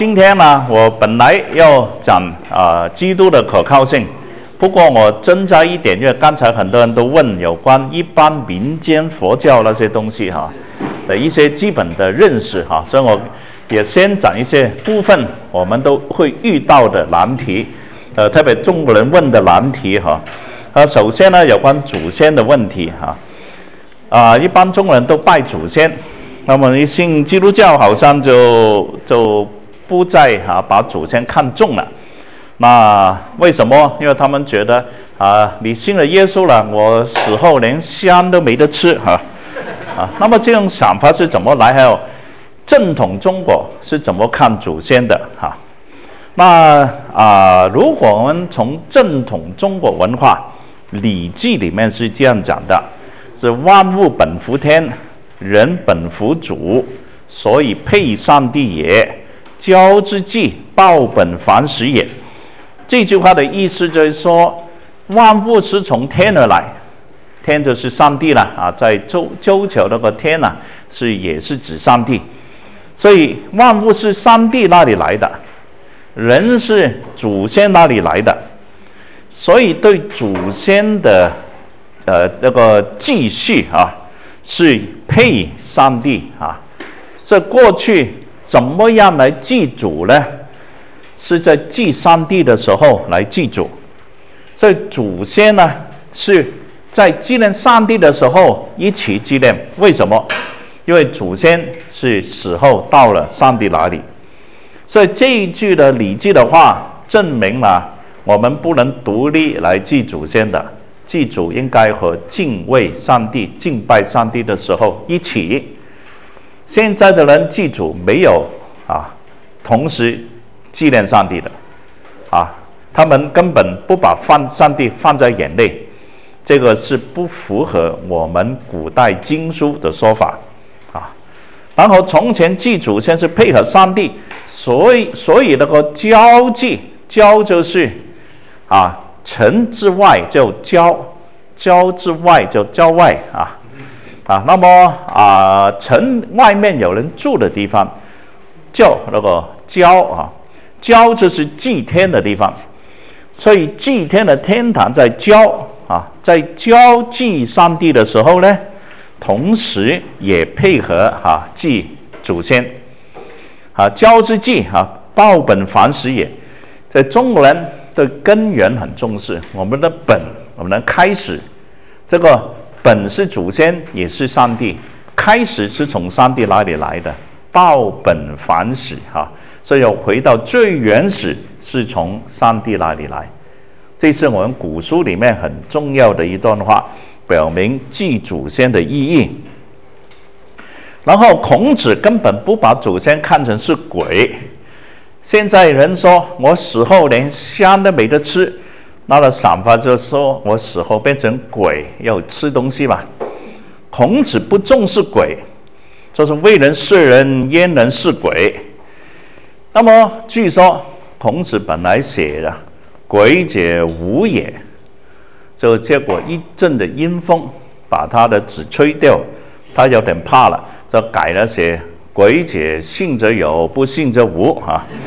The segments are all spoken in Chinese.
今天呢，我本来要讲基督的可靠性，不过我增加一点，因为刚才很多人都问有关一般民间佛教那些东西的一些基本的认识所以我也先讲一些部分我们都会遇到的难题，特别中国人问的难题首先呢，有关祖先的问题一般中国人都拜祖先，那么一信基督教好像就不再把祖先看重了。那为什么？因为他们觉得你信了耶稣了，我死后连香都没得吃那么这种想法是怎么来？还有正统中国是怎么看祖先的那如果我们从正统中国文化《礼记》里面是这样讲的，是万物本乎天，人本乎祖，所以配上帝也。交之祭，报本反始也。这句话的意思就是说，万物是从天而来，天就是上帝了在周求那个天也是指上帝，所以万物是上帝那里来的，人是祖先那里来的，所以对祖先的那个继续是配上帝这过去怎么样来祭祖呢？是在祭上帝的时候来祭祖，所以祖先呢是在纪念上帝的时候一起纪念。为什么？因为祖先是死后到了上帝那里，所以这一句的《礼记》的话，证明了我们不能独立来祭祖先的，祭祖应该和敬畏上帝、敬拜上帝的时候一起。现在的人祭祖没有同时纪念上帝的他们根本不把上帝放在眼内，这个是不符合我们古代经书的说法然后从前祭祖先是配合上帝，所以那个交祭，交就是城之外就交，郊之外就郊外那么城外面有人住的地方叫那个郊郊就是祭天的地方，所以祭天的天堂在郊在郊祭上帝的时候呢，同时也配合祭祖先郊之祭报本反始也。在中国人的根源很重视我们的本，我们的开始，这个本是祖先也是上帝，开始是从上帝那里来的，报本反始所以要回到最原始是从上帝那里来。这是我们古书里面很重要的一段话，表明祭祖先的意义。然后孔子根本不把祖先看成是鬼，现在人说我死后连香都没得吃，那个想法就是说我死后变成鬼要吃东西嘛。孔子不重视鬼，就是为人是人，焉能是鬼。那么据说孔子本来写的鬼者无也，就结果一阵的阴风把他的纸吹掉，他有点怕了，就改了写鬼者信则有，不信则无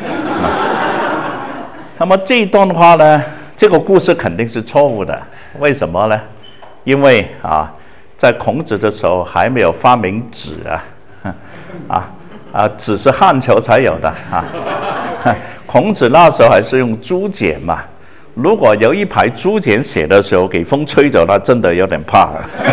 那么这段话呢，这个故事肯定是错误的。为什么呢？因为在孔子的时候还没有发明纸纸是汉朝才有的孔子那时候还是用竹简嘛，如果有一排竹简写的时候给风吹走，那真的有点怕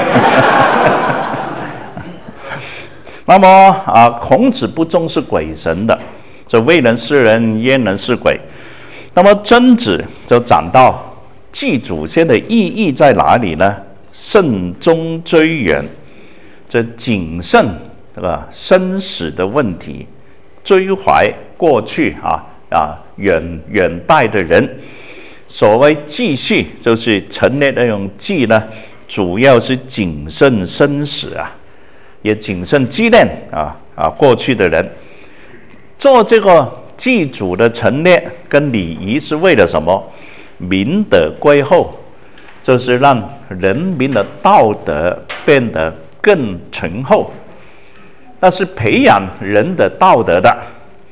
那么孔子不重视鬼神的，就为人是人，焉能是鬼。那么曾子就讲到祭祖先的意义在哪里呢？慎终追远，这谨慎生死的问题，追怀过去远代的人。所谓继续，就是陈列那种祭呢，主要是谨慎生死也谨慎纪念过去的人。做这个祭祖的陈列跟礼仪是为了什么？民德归厚，就是让人民的道德变得更醇厚，那是培养人的道德的。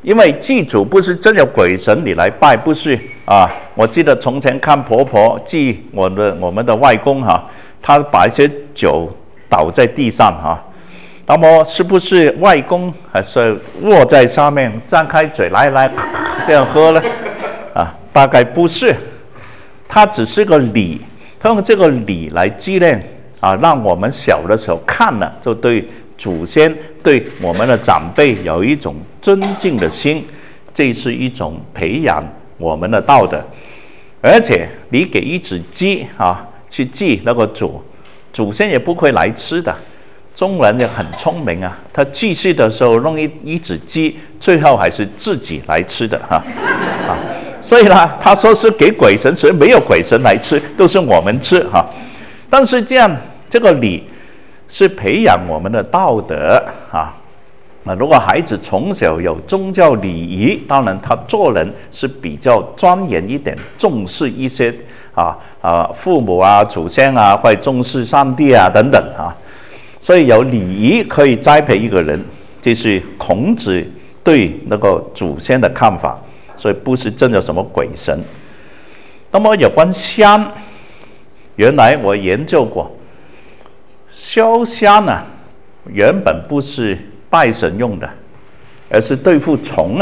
因为祭祖不是真有鬼神你来拜，不是啊。我记得从前看婆婆祭我们的外公哈，他把一些酒倒在地上哈，那么是不是外公还是卧在上面张开嘴来这样喝呢？啊，大概不是，它只是个礼，他用这个礼来纪念啊，让我们小的时候看了就对祖先对我们的长辈有一种尊敬的心，这是一种培养我们的道德。而且你给一只鸡啊去祭那个祖先也不会来吃的。中国人也很聪明啊，他祭祀的时候弄一只鸡，最后还是自己来吃的哈啊。所以呢，他说是给鬼神吃，没有鬼神来吃，都是我们吃哈。但是这个礼是培养我们的道德啊。如果孩子从小有宗教礼仪，当然他做人是比较庄严一点，重视一些父母啊、祖先啊，会重视上帝啊等等啊。所以有礼仪可以栽培一个人，这是孔子对那个祖先的看法。所以不是真的什么鬼神。那么有关香，原来我研究过，烧香呢，原本不是拜神用的，而是对付虫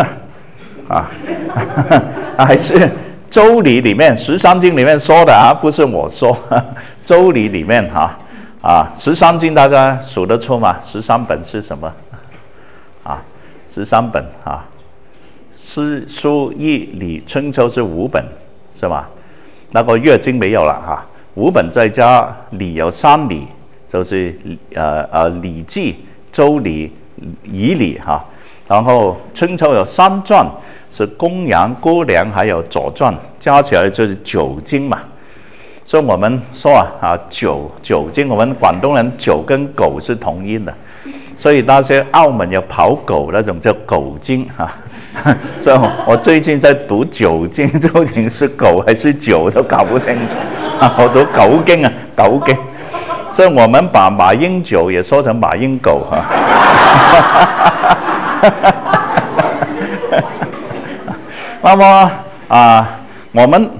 还是《周礼》里面《十三经》里面说的啊，不是我说，《周礼》里面《13经》大家数得出吗？13本是什么？13本啊。诗书易礼春秋是5本是吧？那个乐经没有了哈，5本再加礼有3礼，就是礼记、周礼、仪礼哈。然后春秋有3传，是公羊、公羊还有左传，加起来就是9经嘛。所以我们说九经，我们广东人九跟狗是同音的，所以那些澳门有跑狗那种叫狗经所以我最近在读9经，究竟是狗还是酒都搞不清楚我读狗经狗经，所以我们把马英九也说成马英狗那么我们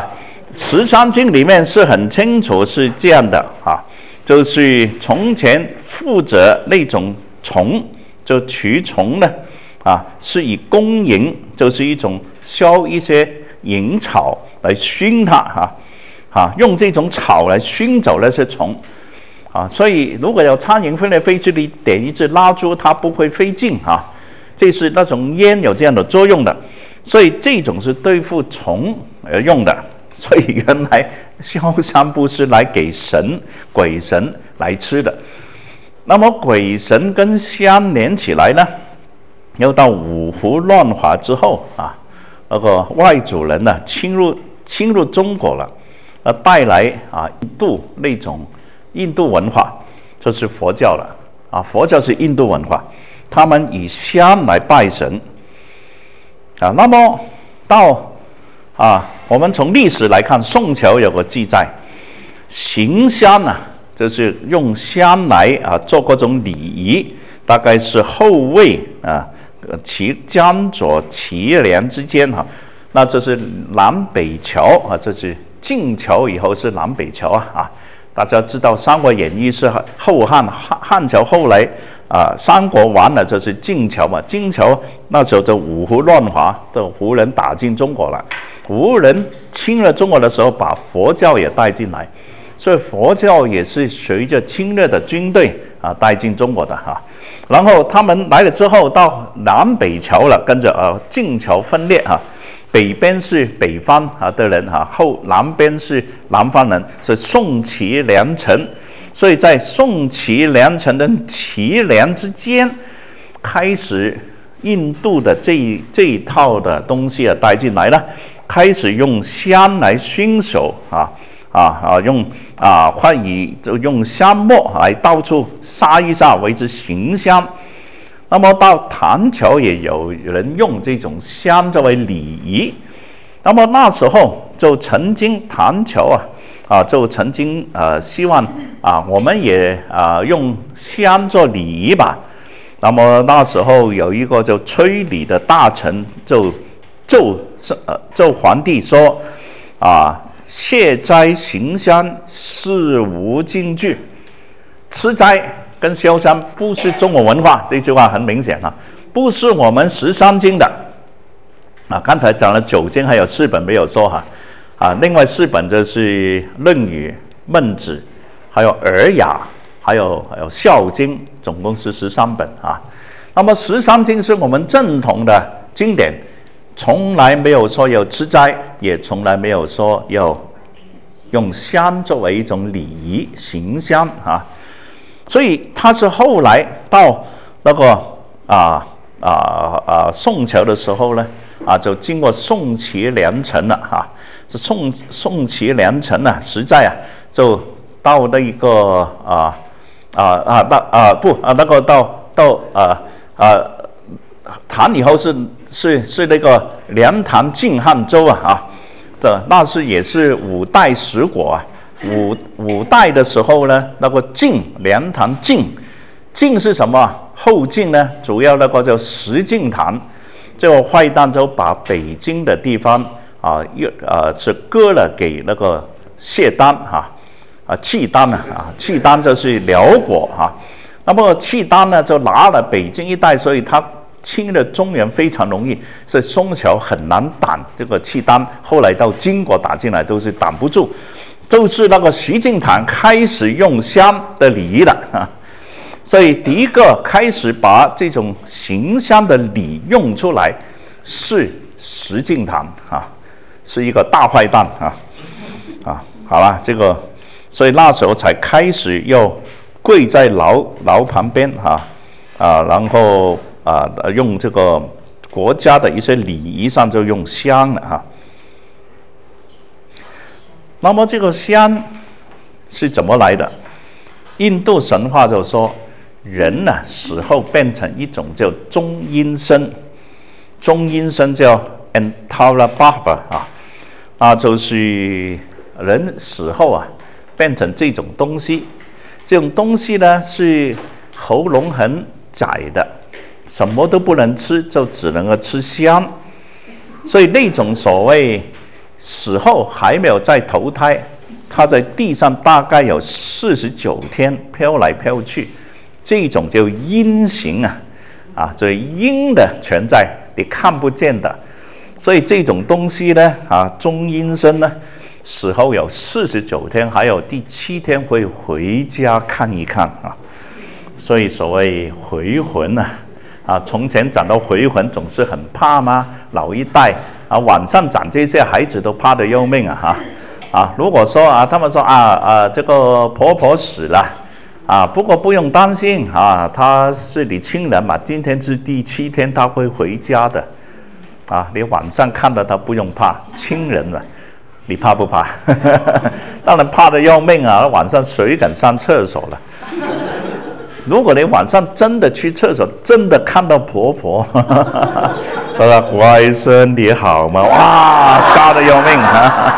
13经里面是很清楚是这样的就是从前负责那种虫，就驱虫的是以公蝇，就是一种烧一些蝇草来熏它用这种草来熏走那些虫所以如果有苍蝇飞来飞去，你点一支蜡烛，它不会飞进这是那种烟有这样的作用的，所以这种是对付虫而用的。所以原来烧香不是来给鬼神来吃的。那么鬼神跟香连起来呢，要到五胡乱华之后那个外族人呢侵入中国了，带来那种印度文化，就是佛教了佛教是印度文化，他们以香来拜神那么到我们从历史来看，宋朝有个记载，行香就是用香来做各种礼仪，大概是后魏江左齐梁之间那这是南北朝这是晋朝以后是南北朝大家知道《三国演义》是后汉朝，后来三国完了就是晋朝嘛。晋朝那时候就五胡乱华，的胡人打进中国了。胡人侵了中国的时候，把佛教也带进来，所以佛教也是随着侵略的军队带进中国的然后他们来了之后，到南北朝了，跟着晋朝分裂北边是北方的人南边是南方人，是宋齐梁陈。所以在宋齐梁陈的齐梁之间，开始印度的这一套的东西带进来了，开始用香来熏手用香末来到处撒一撒为之行香。那么到唐朝也有人用这种香作为礼仪，那么那时候就曾经唐朝就曾经希望我们也用香做礼仪吧那么那时候有一个叫崔礼的大臣就皇帝说卸斋行香事无禁忌，吃斋跟烧香不是中国文化，这句话很明显不是我们13经的刚才讲了9经，还有4本没有说另外4本就是《论语》《孟子》，还有《尔雅》，还有《孝经》，总共是13本那么13经是我们正统的经典，从来没有说有吃斋，也从来没有说有用香作为一种礼仪行香所以它是后来到那个宋朝的时候呢就经过宋齐梁陈了这宋齐梁陈实在就到那个那个到唐以后是那个梁唐晋汉周那是也是5代十国五代的时候呢，那个梁唐晋是什么？后晋呢，主要那个叫石敬瑭，这个坏蛋就把北京的地方是割了给那个契丹契丹就是辽国那么契丹呢就拿了北京一带，所以他侵了中原非常容易，所以宋朝很难挡这个契丹，后来到金国打进来都是挡不住。就是那个石敬瑭开始用香的礼仪了所以第一个开始把这种行香的礼用出来是石敬瑭是一个大坏蛋好了，这个所以那时候才开始要跪在牢旁边然后用这个国家的一些礼仪上就用香了那么这个香是怎么来的？印度神话就说人死后变成一种叫中阴身，中阴身叫 Antara Bhava 就是人死后变成这种东西，这种东西呢是喉咙很窄的，什么都不能吃，就只能够吃香，所以那种所谓死后还没有再投胎，他在地上大概有49天飘来飘去，这种就阴形这阴的存在你看不见的，所以这种东西呢中阴身呢死后有49天，还有第7天会回家看一看所以所谓回魂从前讲到回魂总是很怕吗？老一代晚上讲这些孩子都怕得要命如果说他们说这个婆婆死了不过不用担心她是你亲人嘛，今天是第7天，她会回家的你晚上看到她不用怕，亲人嘛，你怕不怕？当然怕得要命晚上谁敢上厕所了？如果你晚上真的去厕所，真的看到婆婆，乖孙你好吗？哇，吓得要命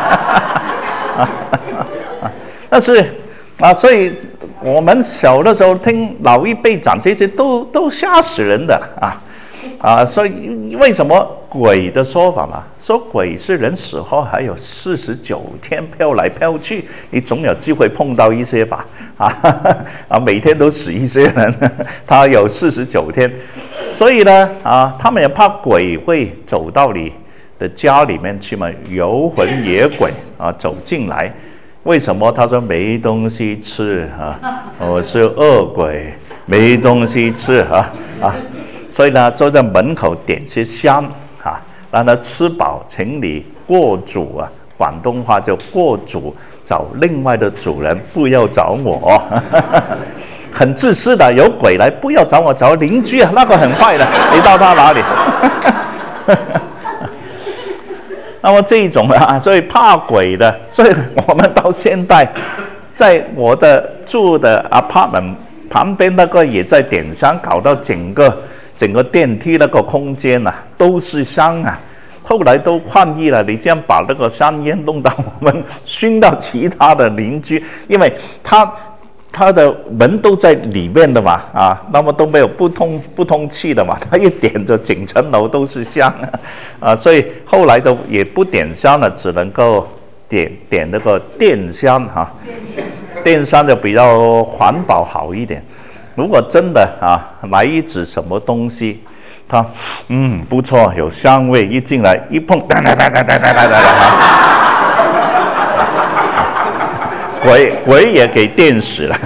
但是所以我们小的时候听老一辈讲这些都吓死人的所以为什么鬼的说法嘛？说鬼是人死后还有49天飘来飘去，你总有机会碰到一些吧？每天都死一些人，他有49天，所以呢他们也怕鬼会走到你的家里面去嘛，游魂野鬼走进来。为什么？他说没东西吃我是恶鬼，没东西吃所以呢，就在门口点些香让他吃饱，请你过主广东话叫过主，找另外的主人，不要找我很自私的，有鬼来不要找我，找邻居那个很坏的，你到他哪里那么这一种所以怕鬼的，所以我们到现在在我的住的 apartment 旁边那个也在点香，搞到整个电梯那个空间都是香后来都抗议了，你这样把那个香烟弄到我们熏到其他的邻居，因为他它的门都在里面的嘛，那么都没有不通气的嘛，它一点着整层楼都是香所以后来就也不点香了，只能够点那个电香电香就比较环保好一点。如果真的来一支什么东西，它不错，有香味，一进来一碰，鬼也给电死了。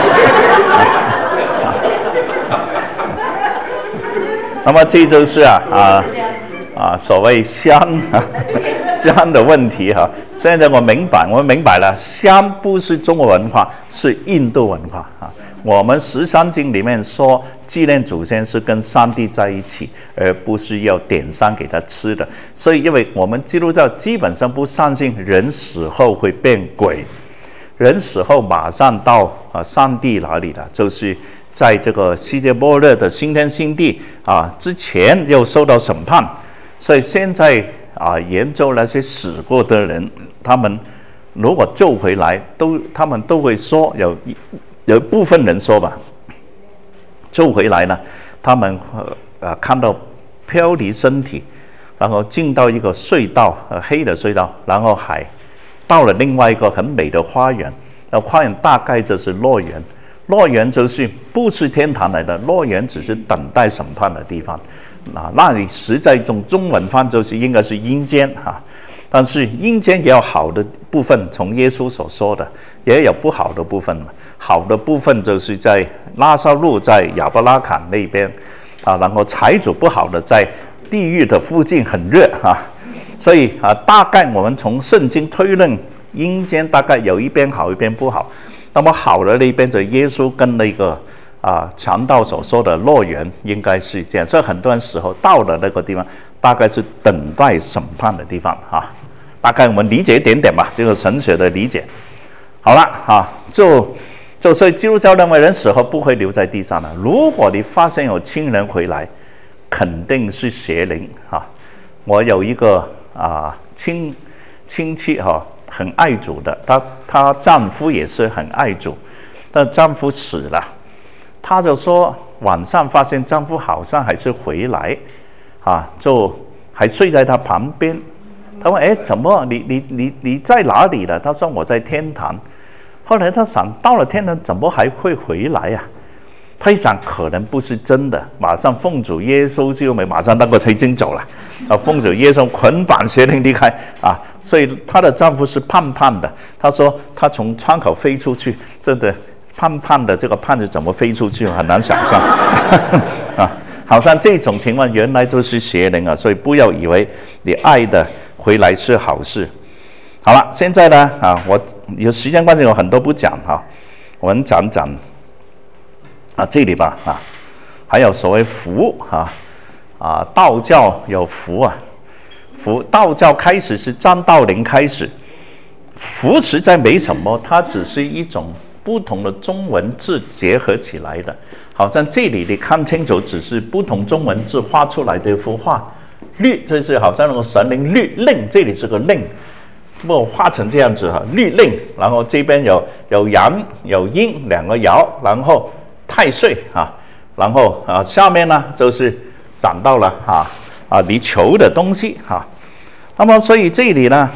那么这就是所谓香的问题现在我明白了，香不是中国文化，是印度文化我们13经里面说纪念祖先是跟上帝在一起，而不是要点香给他吃的。所以因为我们基督教基本上不相信人死后会变鬼，人死后马上到上帝哪里了，就是在这个世界末日的新天新地之前又受到审判。所以现在研究那些死过的人，他们如果救回来，他们都会说有部分人说吧，救回来呢，他们看到飘离身体，然后进到一个隧道，黑的隧道，然后还到了另外一个很美的花园。花园大概就是乐园，乐园就是不是天堂来的，乐园只是等待审判的地方。那里实在中文翻就是应该是阴间但是阴间也有好的部分，从耶稣所说的，也有不好的部分。好的部分就是在拉撒路在亚伯拉罕那边然后财主不好的在地狱的附近很热所以大概我们从圣经推论，阴间大概有一边好一边不好。那么好的那边就耶稣跟那个强盗所说的乐园应该是这样，所以很多人死后到了那个地方，大概是等待审判的地方大概我们理解一点点吧，这个神学的理解。好了所以基督教认为人死后不会留在地上的。如果你发现有亲人回来，肯定是邪灵我有一个亲戚很爱主的，她丈夫也是很爱主，但丈夫死了，她就说晚上发现丈夫好像还是回来就还睡在她旁边。她问怎么你在哪里了？她说我在天堂。后来她想到了天堂怎么还会回来她一想可能不是真的，马上奉主耶稣就没，马上那个已经走了奉主耶稣捆绑邪灵离开所以她的丈夫是胖胖的，她说她从窗口飞出去，真的胖胖的这个胖子怎么飞出去很难想象好像这种情况原来都是邪灵所以不要以为你爱的回来是好事。好了，现在呢我有时间关系有很多不讲我们讲这里吧还有所谓福道教有福福道教开始是张道陵开始，福实在没什么，它只是一种不同的中文字结合起来的。好像这里你看清楚，只是不同中文字画出来的一幅画。律就是好像那个神灵律令，这里是个令，我画成这样子律令，然后这边有阳有阴两个爻，然后太岁然后下面呢就是讲到了你求的东西那么所以这里呢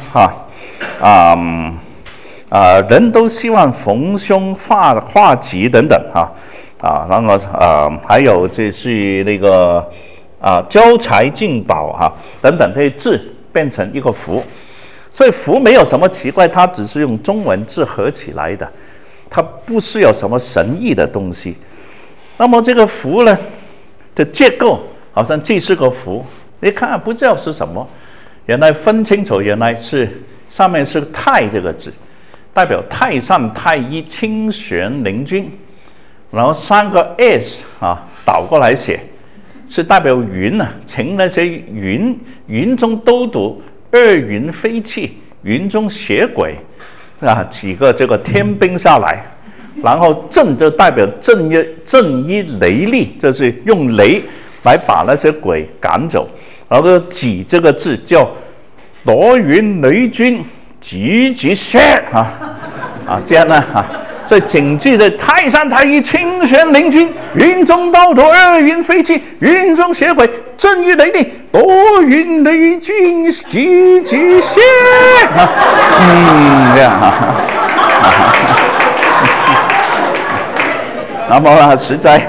人都希望逢凶化吉等等然后还有就是那个交财进宝等等这些字变成一个福。所以福没有什么奇怪，它只是用中文字合起来的，它不是有什么神异的东西。那么这个福呢的结构好像这是个福，你看不知道是什么，原来分清楚，原来是上面是太这个字，代表太上太一清玄灵君，然后3个 s 倒过来写是代表云请那些云中都督2云飞气，云中邪鬼几个这个天兵下来，然后震就代表震一雷厉，就是用雷来把那些鬼赶走，然后己这个字叫罗云雷军急急射这样呢所以谨记着泰山太一清玄灵君，云中刀头二云飞气，云中血鬼震玉雷厉，多云雷军急急歇。这样那么实在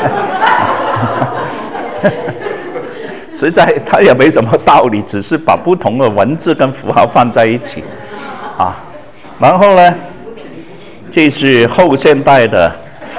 它也没什么道理，只是把不同的文字跟符号放在一起啊。然后呢，这是后现代的佛。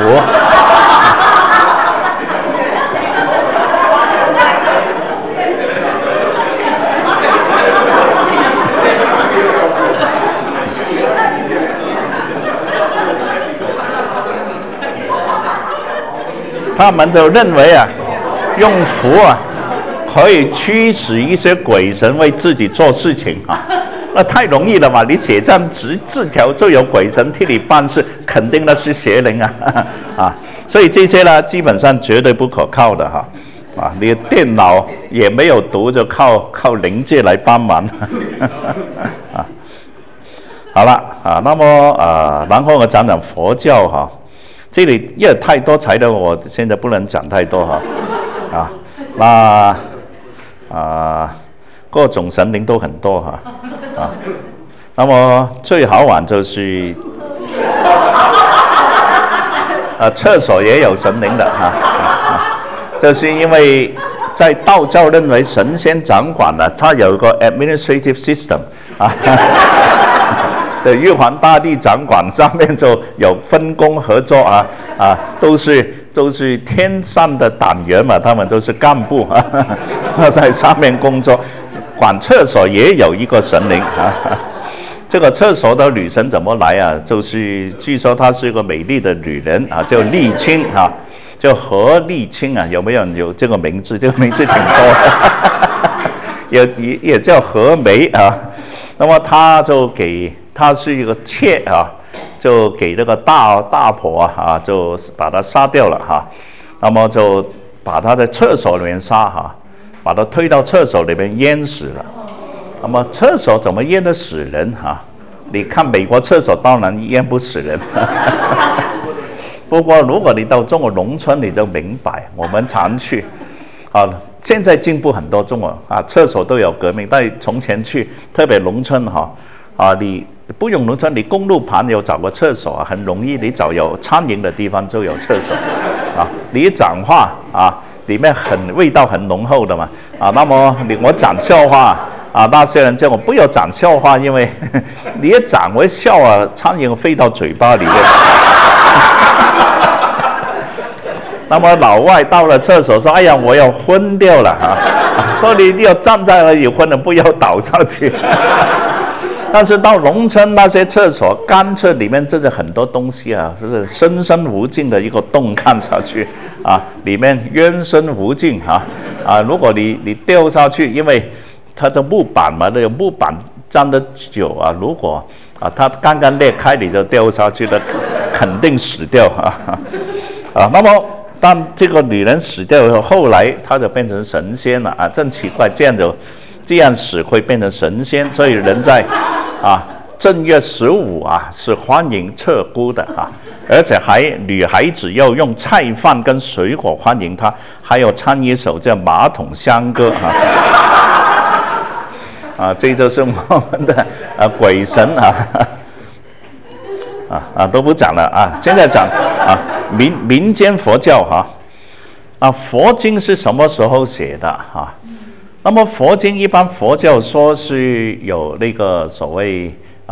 他们就认为啊，用符啊可以驱使一些鬼神为自己做事情啊，那太容易了嘛！你写张字条就有鬼神替你办事，肯定那是邪灵啊！所以这些呢，基本上绝对不可靠的哈啊！你的电脑也没有读，就靠灵界来帮忙啊！好了啊，那么然后我讲讲佛教哈。这里因为太多材料，我现在不能讲太多哈那各种神灵都很多哈那么最好玩就是厕所也有神灵的这是因为在道教认为神仙掌管的，它有一个 administrative system 这玉皇大帝掌管，上面就有分工合作都是天上的党员嘛，他们都是干部在上面工作。管厕所也有一个神灵这个厕所的女神怎么来啊？就是据说她是一个美丽的女人叫丽青叫何丽青有没有人有这个名字？这个名字挺多的也叫何梅那么她是一个妾就给那个大婆就把她杀掉了那么就把她在厕所里面杀把她推到厕所里面淹死了。那么厕所怎么淹得死人你看美国厕所当然淹不死人不过如果你到中国农村，你就明白，我们常去现在进步很多，中国厕所都有革命，但从前去特别农村你不用农村，你公路旁有找个厕所很容易，你找有苍蝇的地方就有厕所你一讲话里面味道很浓厚的嘛那么我讲笑话那些人叫我不要讲笑话，因为你一讲我一笑苍蝇飞到嘴巴里面那么老外到了厕所说：“哎呀，我要昏掉了说你一定要站在那里昏了，不要倒下去。但是到农村那些厕所干厕里面真的很多东西就是深深无尽的一个洞，看下去里面渊深无尽如果你掉下去，因为它的木板嘛，那个木板站得久如果它刚刚裂开你就掉下去了，肯定死掉那么当这个女人死掉以后，后来她就变成神仙了真奇怪，这样死会变成神仙，所以人在正月15是欢迎测姑的而且女孩子要用菜饭跟水果欢迎她，还有唱一首叫《马桶香歌》这就是我们的鬼神都不讲了现在讲民间佛教佛经是什么时候写的那么佛经一般佛教说是有那个所谓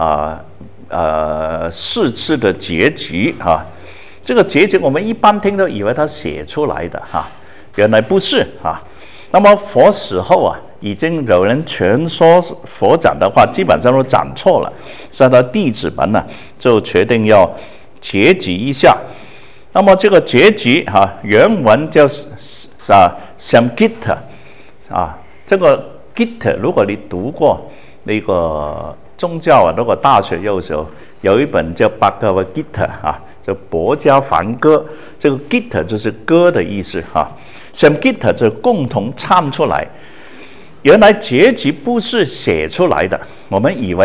4次的结局这个结局我们一般听都以为他写出来的原来不是那么佛死后已经有人全说佛讲的话基本上都讲错了，所以他弟子们就决定要结集一下。那么这个结集原文叫Samgita这个 Gita 如果你读过那个宗教如果大学有一本叫 Bhagavad Gita 就薄伽梵歌，这个 Gita 就是歌的意思Samgita 就是共同唱出来。原来结集不是写出来的，我们以为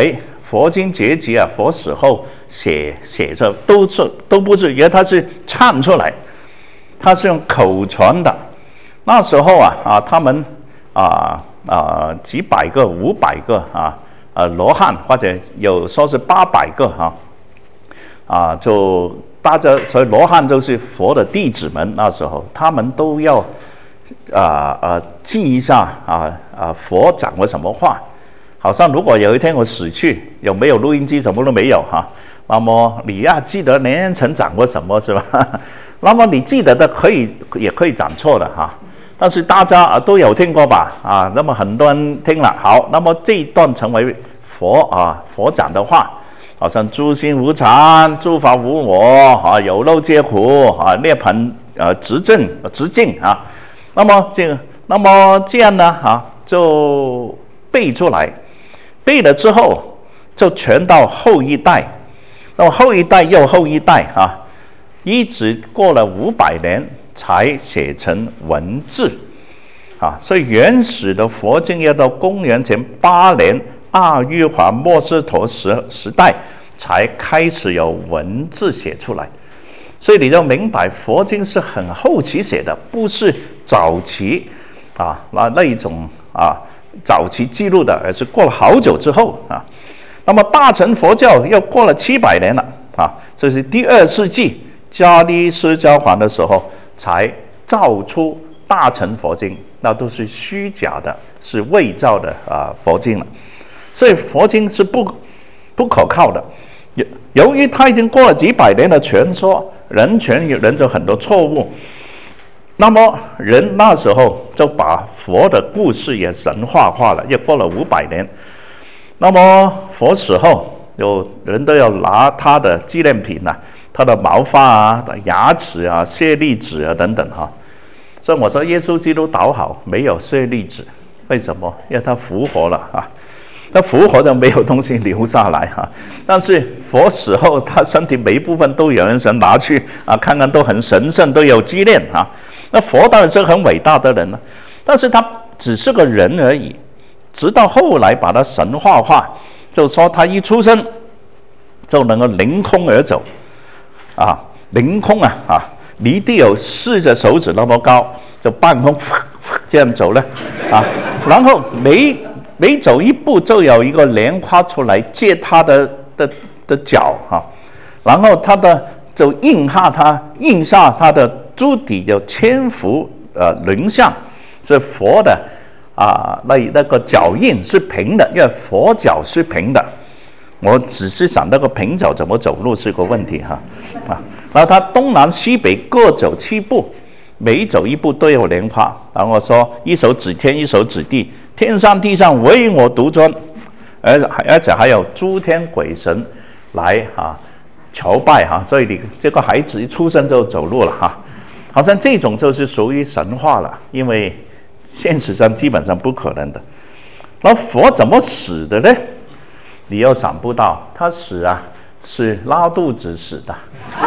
佛经结集啊，佛死后写着都不是，因为他是唱出来，他是用口传的。那时候他们几百个、500个罗汉，或者有说是800个就大家，所以罗汉就是佛的弟子们。那时候他们都要记一下佛讲过什么话。好像如果有一天我死去，有没有录音机，什么都没有那么你记得年年曾讲过什么，是吧？那么你记得的也可以讲错的但是大家都有听过吧？那么很多人听了。好，那么这一段成为佛讲的话，好像诸心无常，诸法无我有漏皆苦涅槃直径那么这样呢就背出来。背了之后就传到后一代，那么后一代又后一代一直过了500年才写成文字所以原始的佛经要到公元前8年阿育华莫斯陀时代才开始有文字写出来。所以你就明白佛经是很后期写的，不是早期那一种早期记录的，而是过了好久之后那么大乘佛教又过了700年了这是第2世纪迦利释迦还的时候才造出大乘佛经，那都是虚假的，是伪造的佛经了。所以佛经是不可靠的。由于它已经过了几百年的传说，人传人就很多错误。那么人那时候就把佛的故事也神话化了，也过了500年。那么佛死后，有人都要拿他的纪念品他的毛发牙齿舍利子等等所以我说耶稣基督倒好，没有舍利子，为什么？因为他复活了他复活就没有东西留下来但是佛死后，他身体每一部分都有人想拿去看看，都很神圣，都有纪念那佛当然是很伟大的人了，但是他只是个人而已。直到后来把他神话化，就说他一出生就能够凌空而走凌空离地有4只手指那么高，就半空这样走了然后每走一步就有一个莲花出来接他的脚然后他就印下他的足底有千幅轮相，所以佛的那个脚印是平的，因为佛脚是平的。我只是想那个平脚怎么走路是个问题然后他东南西北各走7步，每走一步都有莲花。然后说一手指天，一手指地，天上地上唯我独尊，而且还有诸天鬼神来朝拜所以你这个孩子一出生就走路了好像这种就是属于神话了，因为现实上基本上不可能的。那佛怎么死的呢？你又想不到，他死是拉肚子死的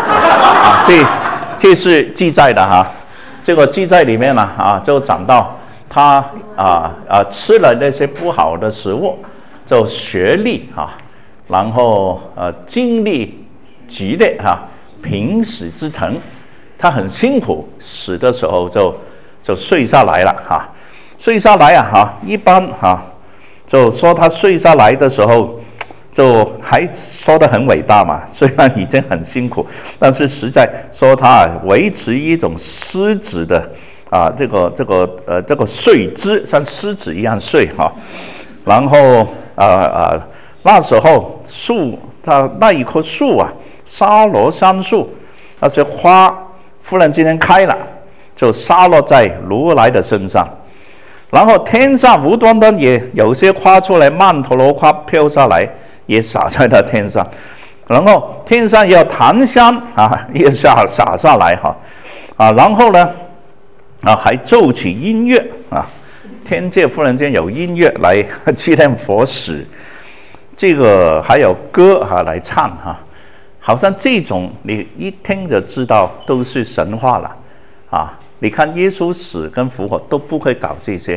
这是记载的这个记载里面就讲到他吃了那些不好的食物，就学力然后精力激烈濒死之疼，他很辛苦，死的时候就睡下来了睡下来一般就说他睡下来的时候就还说得很伟大嘛，虽然已经很辛苦，但是实在说他维持一种狮子的这个睡姿，像狮子一样睡然后那时候他那一棵树沙罗杉树，那些花忽然之间开了，就洒落在如来的身上。然后天上无端端也有些花出来，曼陀罗花飘下来，也洒在他天上。然后天上也有檀香也洒下来然后呢还奏起音乐天界忽然间有音乐来纪念佛死，这个还有歌来唱好像这种你一听就知道都是神话了你看耶稣死跟复活都不会搞这些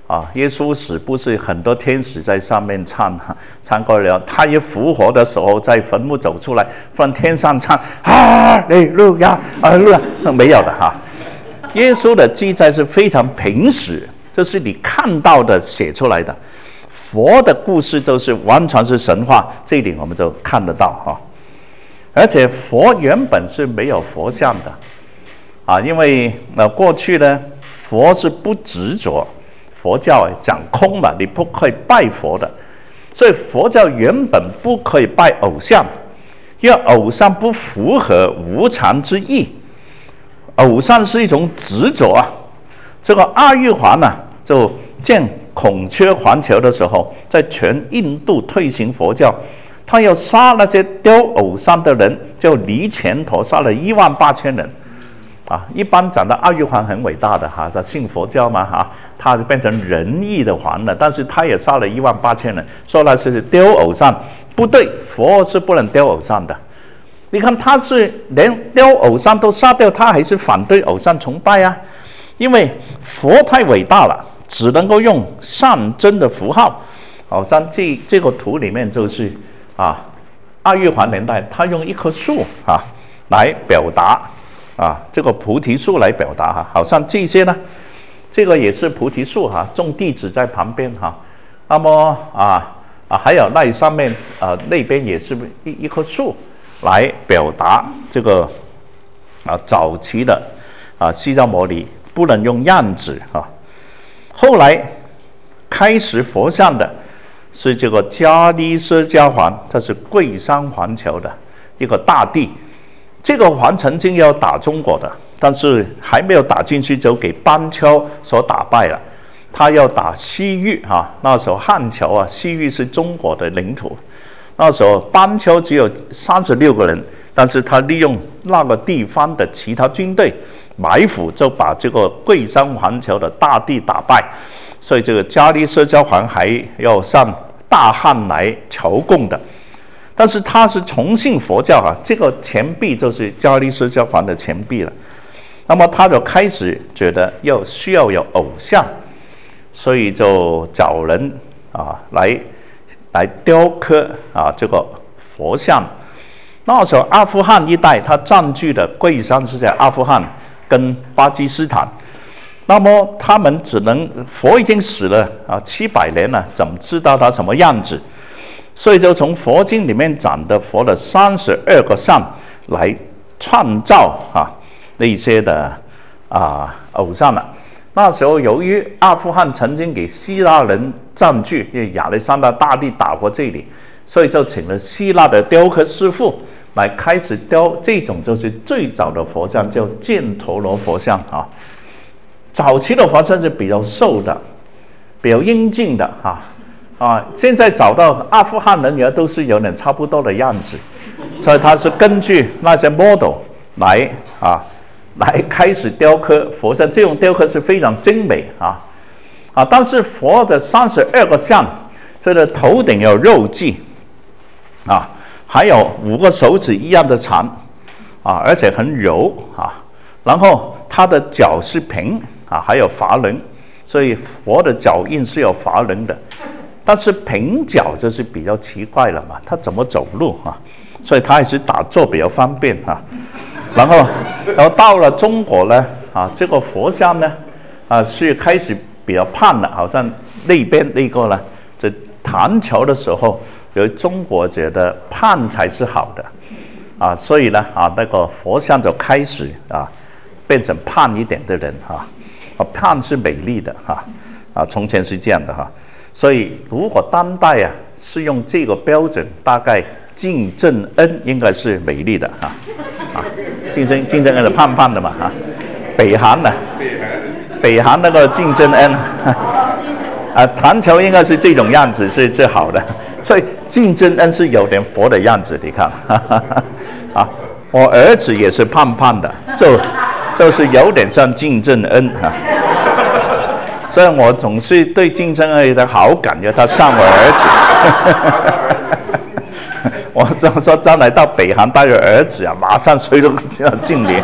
耶稣死不是很多天使在上面唱过了，他一复活的时候在坟墓走出来，from天上唱哈利路亚，哈利路亚，没有的哈。耶稣的记载是非常平实，这是你看到的写出来的。佛的故事都是完全是神话，这一点我们就看得到哈。而且佛原本是没有佛像的因为过去呢，佛是不执着。佛教讲空嘛，你不可以拜佛的，所以佛教原本不可以拜偶像，因为偶像不符合无常之意，偶像是一种执着这个阿育王就建孔雀环球的时候，在全印度推行佛教，他要杀那些雕偶像的人，就离前头杀了18000人。一般讲的阿育王很伟大的他信佛教嘛他就变成仁义的王了，但是他也杀了18000人，说那是雕偶像，不对，佛是不能雕偶像的。你看他是连雕偶像都杀掉，他还是反对偶像崇拜因为佛太伟大了，只能够用象征的符号，好像这个图里面就是阿育王年代，他用一棵树来表达。这个菩提树来表达好像这些呢，这个也是菩提树种地址在旁边那么还有那上面那边也是一棵树来表达这个早期的释迦牟尼不能用样子后来开始佛像的是这个迦利舍迦王，这是贵山环球的一个大帝。这个王曾经要打中国的，但是还没有打进去就给班丘所打败了。他要打西域那时候汉朝西域是中国的领土。那时候班丘只有36个人，但是他利用那个地方的其他军队埋伏，就把这个贵山环球的大帝打败。所以这个迦利舍迦王还要上大汉来求供的。但是他是崇信佛教这个钱币就是迦利舍迦王的钱币了。那么他就开始觉得需要有偶像，所以就找人来雕刻这个佛像。那时候阿富汗一带，他占据的贵山是在阿富汗跟巴基斯坦。那么他们只能佛已经死了700年了，怎么知道他什么样子？所以就从佛经里面讲的佛的32个像来创造那些的偶像了。那时候由于阿富汗曾经给希腊人占据，因为亚历山大大帝打过这里，所以就请了希腊的雕刻师傅来开始雕这种就是最早的佛像，叫犍陀罗佛像早期的佛像是比较瘦的，比较英俊的现在找到阿富汗人也都是有点差不多的样子，所以他是根据那些 model 来开始雕刻佛像，这种雕刻是非常精美但是佛的32个像，这个头顶有肉髻还有5个手指一样的长而且很柔然后他的脚是平还有法轮，所以佛的脚印是有法轮的。但是平脚就是比较奇怪了嘛，他怎么走路所以他还是打坐比较方便然后到了中国呢这个佛像呢是开始比较胖了，好像那边那个呢，在唐朝的时候，由于中国觉得胖才是好的所以呢那个佛像就开始变成胖一点的人胖是美丽的从前是这样的所以如果当代是用这个标准，大概金正恩应该是美丽的金正恩是胖胖的嘛北韩那个金正恩唐朝应该是这种样子是最好的，所以金正恩是有点佛的样子，你看我儿子也是胖胖的，就是有点像金正恩所以我总是对金正恩的好感，因为他像我儿子我这么说将来到北韩带着儿子马上谁都要敬礼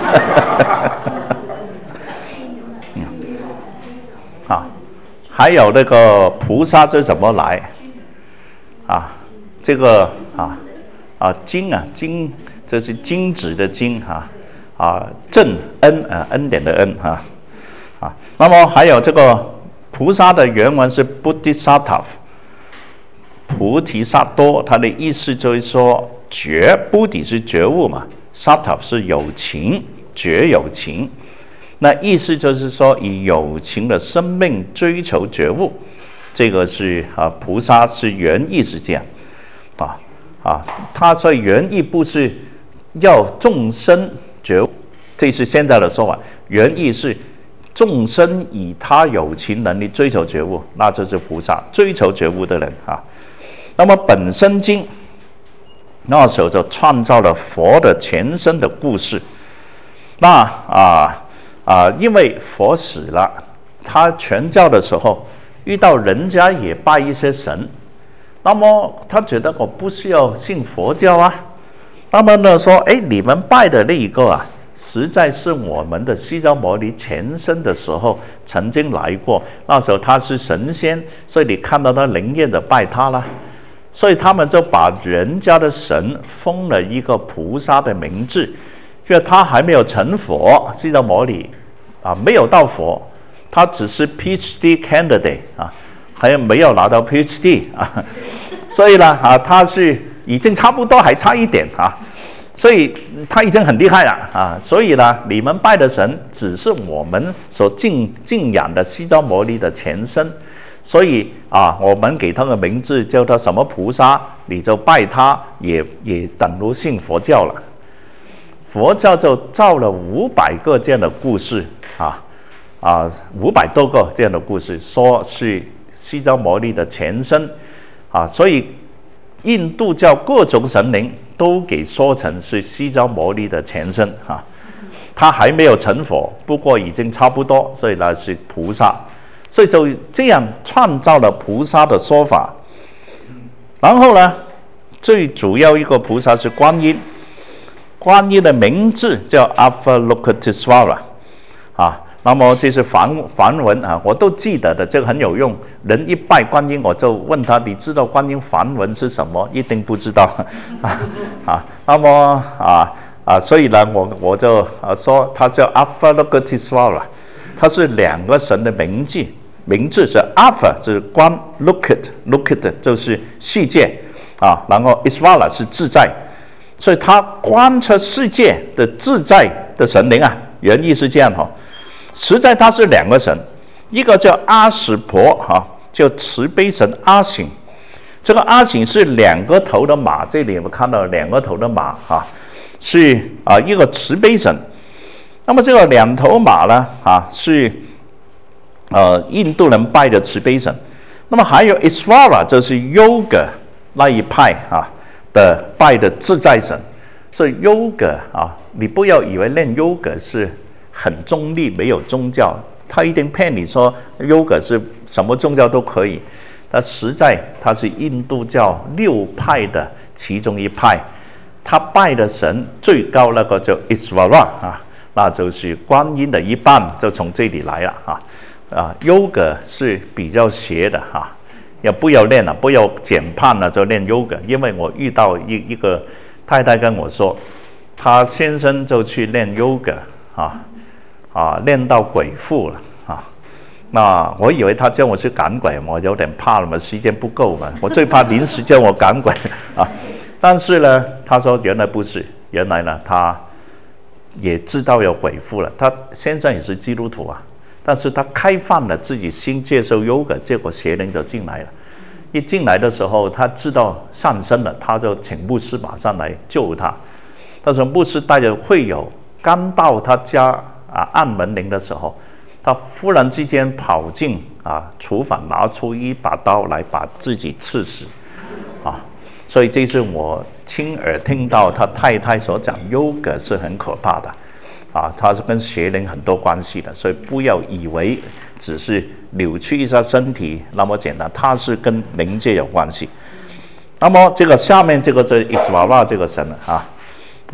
还有那个菩萨是怎么来啊？这个经经，这是经子的经正恩典的恩那么还有这个菩萨的原文是 Bodhisattva， 菩提萨多，它的意思就是说Bodhi 是觉悟嘛， Sattva 是有情，觉有情。那意思就是说，以有情的生命追求觉悟，这个是菩萨是原意是这样他所以原意不是要众生觉悟，这是现在的说法。原意是众生以他有情能力追求觉悟，那就是菩萨，追求觉悟的人那么本身经那时候就创造了佛的前身的故事。那因为佛死了，他传教的时候遇到人家也拜一些神，那么他觉得我不需要信佛教那么呢说，你们拜的那一个实在是我们的释迦牟尼前身的时候曾经来过，那时候他是神仙，所以你看到他灵验的拜他了，所以他们就把人家的神封了一个菩萨的名字，因为他还没有成佛，释迦牟尼没有到佛，他只是 PhD candidate 还没有拿到 PhD 所以呢他是已经差不多，还差一点所以他已经很厉害了所以呢，你们拜的神只是我们所敬仰的释迦牟尼的前身，所以我们给他的名字叫他什么菩萨，你就拜他，也等于信佛教了。佛教就造了500个这样的故事500多个这样的故事，说是释迦牟尼的前身所以印度教各种神灵都给说成是释迦牟尼的前身他还没有成佛，不过已经差不多，所以呢是菩萨，所以就这样创造了菩萨的说法。然后呢，最主要一个菩萨是观音，观音的名字叫 Avalokitesvara那么这是梵文我都记得的，这个很有用。人一拜观音，我就问他，你知道观音梵文是什么？一定不知道那么所以呢，我就说他叫 Avalokitesvara， 他是2个神的名字是 Ava 就是观 ，Lokit 就是世界然后 Isvara 是自在，所以他观测世界的自在的神灵原意是这样实在他是2个神，一个叫阿史婆叫慈悲神阿醒，这个阿醒是2个头的马，这里我们看到2个头的马是一个慈悲神。那么这个2头马呢是印度人拜的慈悲神。那么还有 Isvara 就是 Yoga 那一派的拜的自在神。所以 Yoga 你不要以为练 Yoga 是很中立，没有宗教，他一定骗你说 Yoga 是什么宗教都可以，但实在他是印度教6派的其中一派，他拜的神最高那个叫 Isvara 那就是观音的一半，就从这里来了Yoga 是比较邪的也不要练了，不要减胖了就练 Yoga， 因为我遇到一个太太跟我说，她先生就去练 Yoga练到鬼父了那我以为他叫我去赶鬼，我有点怕了嘛，时间不够嘛，我最怕临时叫我赶鬼但是呢，他说原来不是，原来呢他也知道有鬼父了，他先生也是基督徒但是他开放了自己新接受 Yoga， 结果邪灵就进来了。一进来的时候，他知道上身了，他就请牧师马上来救他。但是牧师带着会友刚到他家按门铃的时候，他忽然之间跑进厨房，拿出一把刀来把自己刺死所以这是我亲耳听到他太太所讲 Yoga 是很可怕的它是跟邪灵很多关系的，所以不要以为只是扭曲一下身体那么简单，它是跟灵界有关系。那么这个下面这个是 Isvara 这个神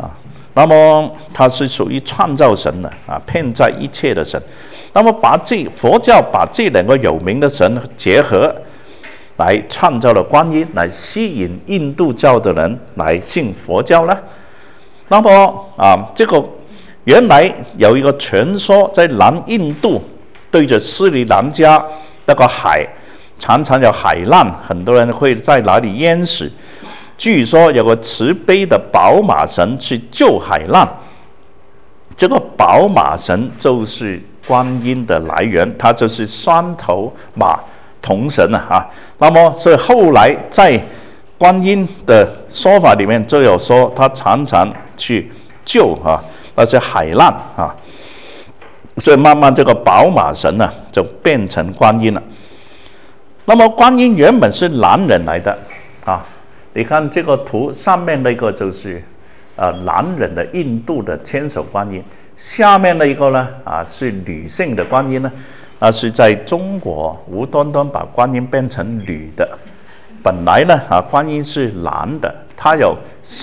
那么它是属于创造神的遍在一切的神。那么佛教把这两个有名的神结合，来创造了观音，来吸引印度教的人来信佛教呢？那么这个原来有一个传说，在南印度对着斯里兰加那个海，常常有海难，很多人会在哪里淹死。据说有个慈悲的宝马神去救海难，这个宝马神就是观音的来源，它就是双头马同神那么所以后来在观音的说法里面就有说，他常常去救那些海难所以慢慢这个宝马神就变成观音了。那么观音原本是男人来的你看这个图上面那个就是男人的印度的千手观音，下面那一个呢是女性的观音呢，那是在中国无端端把观音变成女的。本来呢观音是男的，他有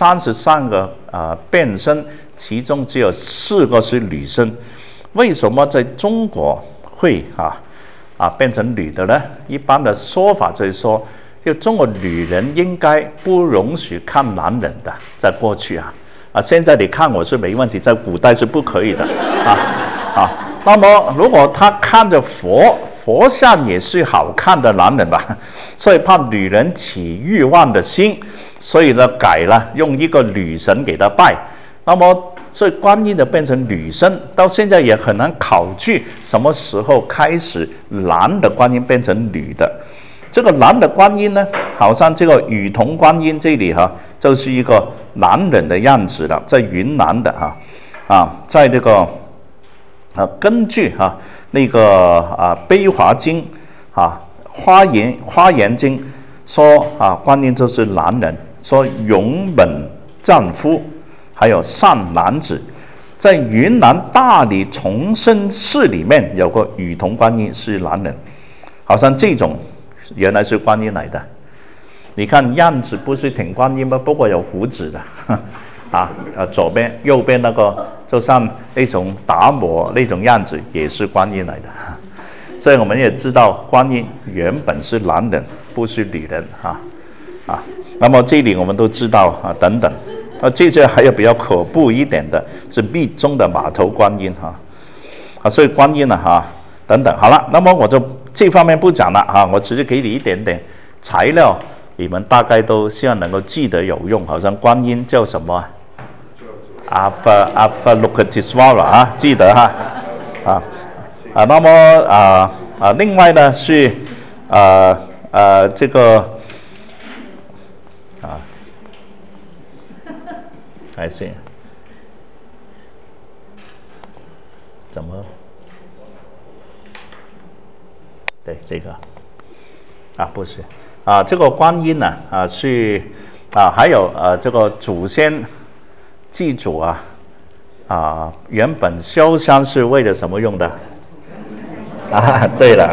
33个变身，其中只有4个是女生。为什么在中国会变成女的呢？一般的说法就是说，就中国女人应该不容许看男人的，在过去现在你看我是没问题，在古代是不可以的那么如果他看着佛像也是好看的男人吧，所以怕女人起欲望的心，所以呢改了，用一个女神给他拜。那么所以观音的变成女生，到现在也很难考据什么时候开始男的观音变成女的。这个男的观音呢，好像这个雨桐观音这里就是一个男人的样子了，在云南的在这个根据那个悲华经花严经说观音就是男人，说勇猛丈夫，还有善男子。在云南大理崇圣寺里面有个雨桐观音是男人，好像这种原来是观音来的。你看样子不是挺观音吗？不过有胡子的左边右边那个就像那种达摩那种样子，也是观音来的。所以我们也知道观音原本是男人，不是女人那么这里我们都知道等等这些还有比较可怖一点的是密宗的马头观音所以观音等等。好了，那么我就这方面不讲了我只是给你一点点材料，你们大概都希望能够记得有用。好像观音叫什么Avalokitesvara记得那么另外呢是这个还是怎么对这个不是这个观音呢是还有这个祖先祭祖原本烧香是为了什么用的对了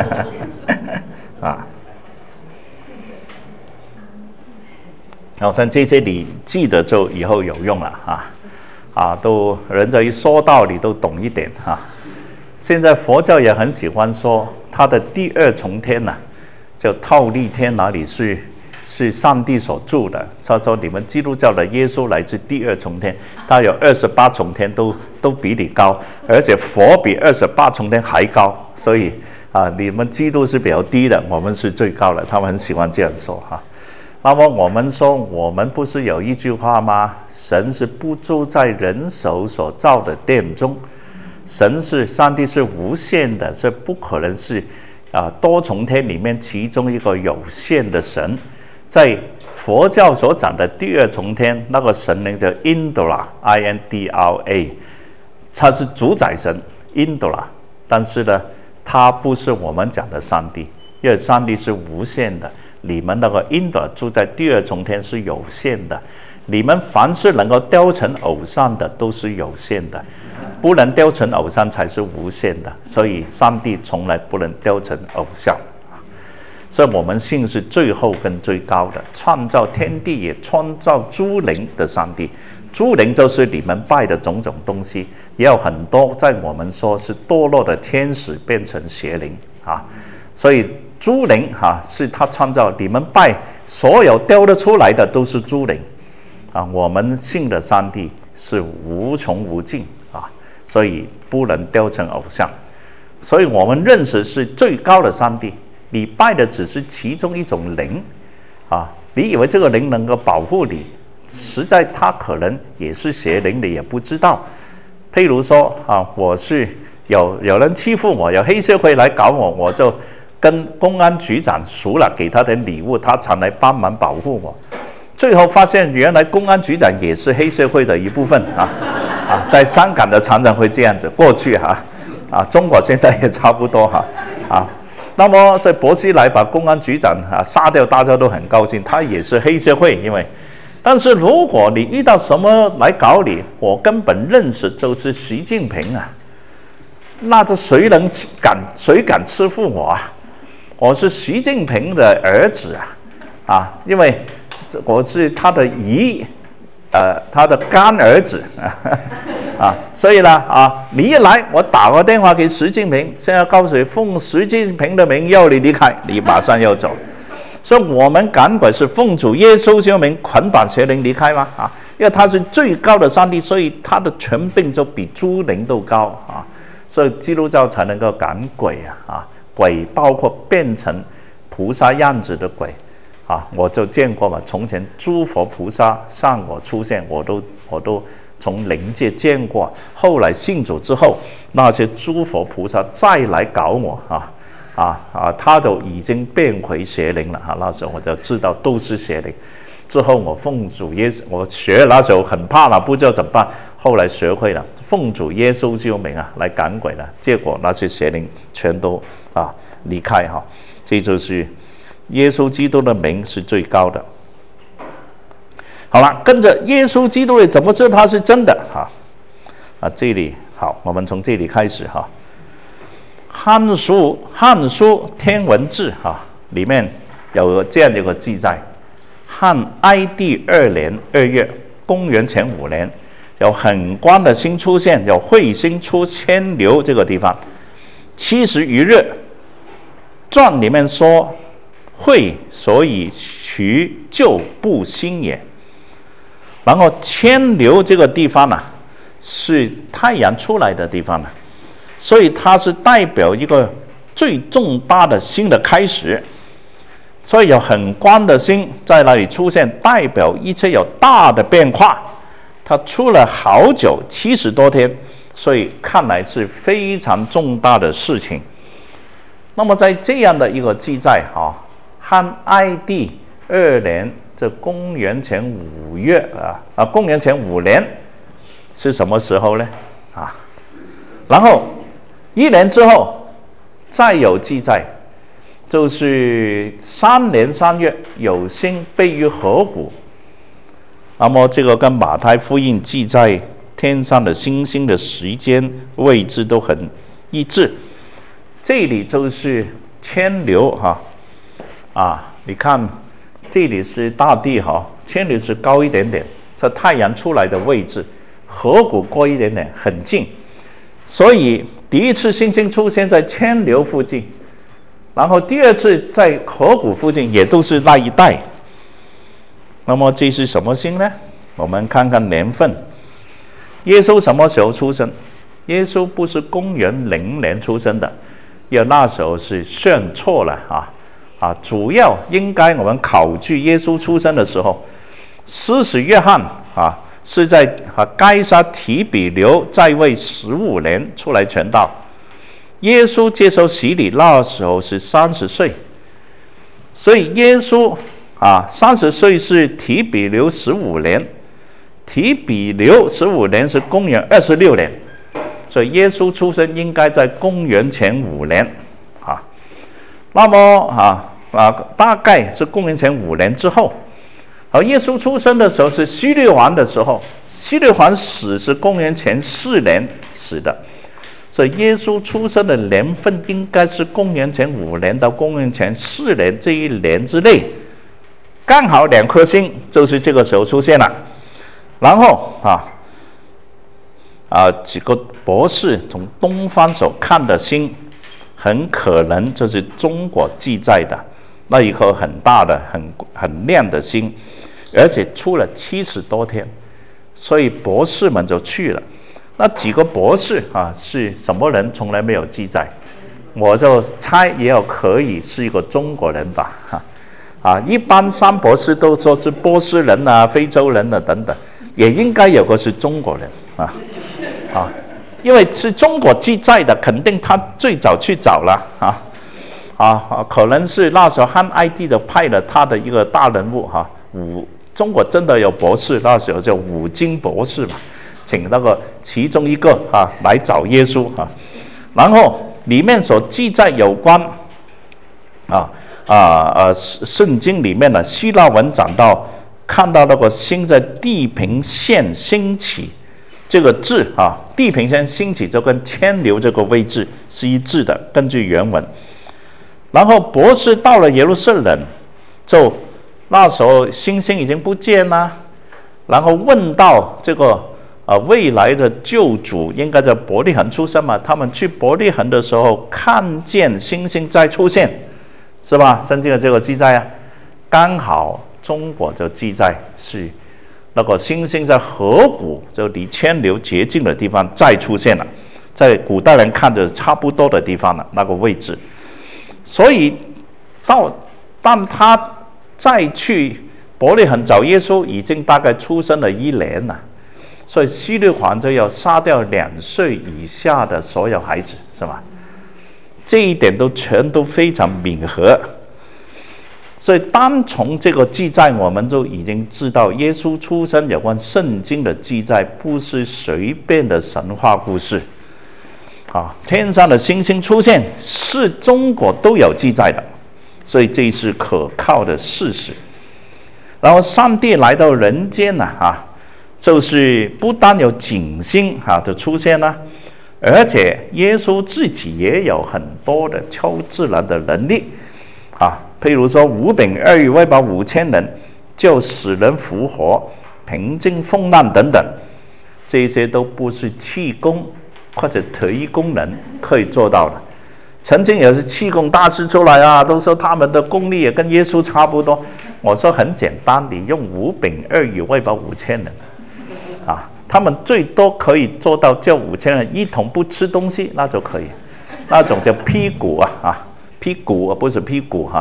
好像这些你记得就以后有用了都人家一说道理都懂一点现在佛教也很喜欢说他的第二重天叫忉利天，哪里是上帝所住的。他说你们基督教的耶稣来自第二重天，他有28重天都比你高，而且佛比28重天还高，所以你们基督是比较低的，我们是最高的，他们很喜欢这样说那么我们说，我们不是有一句话吗？神是不住在人手所造的殿中，上帝是无限的，这不可能是多重天里面其中一个有限的神。在佛教所讲的第二重天，那个神名叫 Indra INDRA， 他是主宰神 Indra， 但是呢，他不是我们讲的上帝，因为上帝是无限的。你们那个 Indra 住在第二重天是有限的，你们凡是能够雕成偶像的都是有限的，不能雕成偶像才是无限的，所以上帝从来不能雕成偶像。所以我们信是最后跟最高的，创造天地也创造诸灵的上帝， 诸灵就是你们拜的种种东西，也有很多在我们说是堕落的天使变成邪灵啊，所以诸灵是他创造，你们拜所有雕得出来的都是诸灵啊，我们信的上帝是无穷无尽啊，所以不能雕成偶像，所以我们认识是最高的上帝，你拜的只是其中一种灵啊，你以为这个灵能够保护你，实在他可能也是邪灵，你也不知道。譬如说我是有人欺负我，有黑社会来搞我，我就跟公安局长赎了，给他点礼物，他常来帮忙保护我。最后发现原来公安局长也是黑社会的一部分在香港的常常会这样子，过去中国现在也差不多那么在薄熙来把公安局长杀掉，大家都很高兴，他也是黑社会，但是如果你遇到什么来搞你，我根本认识就是习近平那这谁敢欺负我我是习近平的儿子因为我是他的他的干儿子所以呢你一来，我打个电话给习近平，现在告诉你奉习近平的名要你离开，你马上要走。所以我们赶鬼是奉主耶稣之名捆绑邪灵离开吗？因为他是最高的上帝，所以他的权柄就比诸灵都高所以基督教才能够赶鬼鬼包括变成菩萨样子的鬼我就见过嘛，从前诸佛菩萨向我出现，我都从灵界见过，后来信主之后，那些诸佛菩萨再来搞我他就已经变回邪灵了那时候我就知道都是邪灵。之后我奉主耶稣，我学那时候很怕了，不知道怎么办，后来学会了奉主耶稣之名来赶鬼了，结果那些邪灵全都离开这就是耶稣基督的名是最高的。好了，跟着耶稣基督怎么知道他是真的这里好，我们从这里开始汉书天文志里面有这样的一个记载，汉哀帝2年2月，公元前5年，有很光的星出现，有彗星出千流这个地方，70余日。传里面说，彗所以取旧不新也。然后千流这个地方是太阳出来的地方所以它是代表一个最重大的新的开始，所以有很光的星在那里出现，代表一切有大的变化。它出了好久，70多天，所以看来是非常重大的事情。那么在这样的一个记载汉哀帝2年，这公元前5月公元前5年是什么时候呢然后1年之后再有记载，就是3年3月有星背于河谷。那么这个跟马太福音记载天上的星星的时间位置都很一致。这里就是千流你看这里是大地千流是高一点点，这太阳出来的位置，河谷过一点点，很近，所以第一次星星出现在千流附近，然后第二次在河谷附近，也都是那一带。那么这是什么星呢？我们看看年份。耶稣什么时候出生？耶稣不是公元0年出生的，因为那时候是算错了主要应该我们考据耶稣出生的时候，施洗约翰是在该撒提比留在位15年出来传道，耶稣接受洗礼那时候是30岁，所以耶稣30岁是提比留15年，提比留15年是公元26年，所以耶稣出生应该在公元前5年那么大概是公元前5年之后。而耶稣出生的时候是希律王的时候，希律王死是公元前4年死的，所以耶稣出生的年份应该是公元前5年到公元前4年这一年之内，刚好2颗星就是这个时候出现了。 然后几个博士从东方所看的星，很可能就是中国记载的那一颗很大的、很亮的星，而且出了70多天，所以博士们就去了。那几个博士是什么人？从来没有记载，我就猜也有可以是一个中国人吧。一般3博士都说是波斯人啊、非洲人啊等等，也应该有个是中国人因为是中国记载的，肯定他最早去找了可能是那时候汉哀帝的派了他的一个大人物中国真的有博士，那时候叫五经博士嘛，请那个其中一个来找耶稣然后里面所记载有关圣经里面的希腊文讲到，看到那个星在地平线兴起这个字地平线兴起就跟牵牛这个位置是一致的，根据原文。然后博士到了耶路撒冷，就那时候星星已经不见了，然后问到这个未来的救主应该在伯利恒出生嘛？他们去伯利恒的时候看见星星再出现，是吧？圣经的这个记载刚好中国就记载是那个星星在河谷，就离牵牛接近的地方再出现了，在古代人看着差不多的地方了那个位置。所以但他再去伯利恒找耶稣，已经大概出生了1年了，所以希律王就要杀掉2岁以下的所有孩子，是吧？这一点全都非常吻合。所以单从这个记载，我们就已经知道耶稣出生有关圣经的记载不是随便的神话故事天上的星星出现是中国都有记载的，所以这是可靠的事实。然后上帝来到人间就是不但有景星的出现而且耶稣自己也有很多的超自然的能力譬如说5饼2鱼喂饱5000人，救死人复活，平静风浪等等，这些都不是气功或者特异功能可以做到的。曾经也是气功大师出来都说他们的功力也跟耶稣差不多。我说很简单，你用5饼2鱼喂饱5000人他们最多可以做到叫5000人一同不吃东西，那就可以，那种叫辟谷辟谷不是辟谷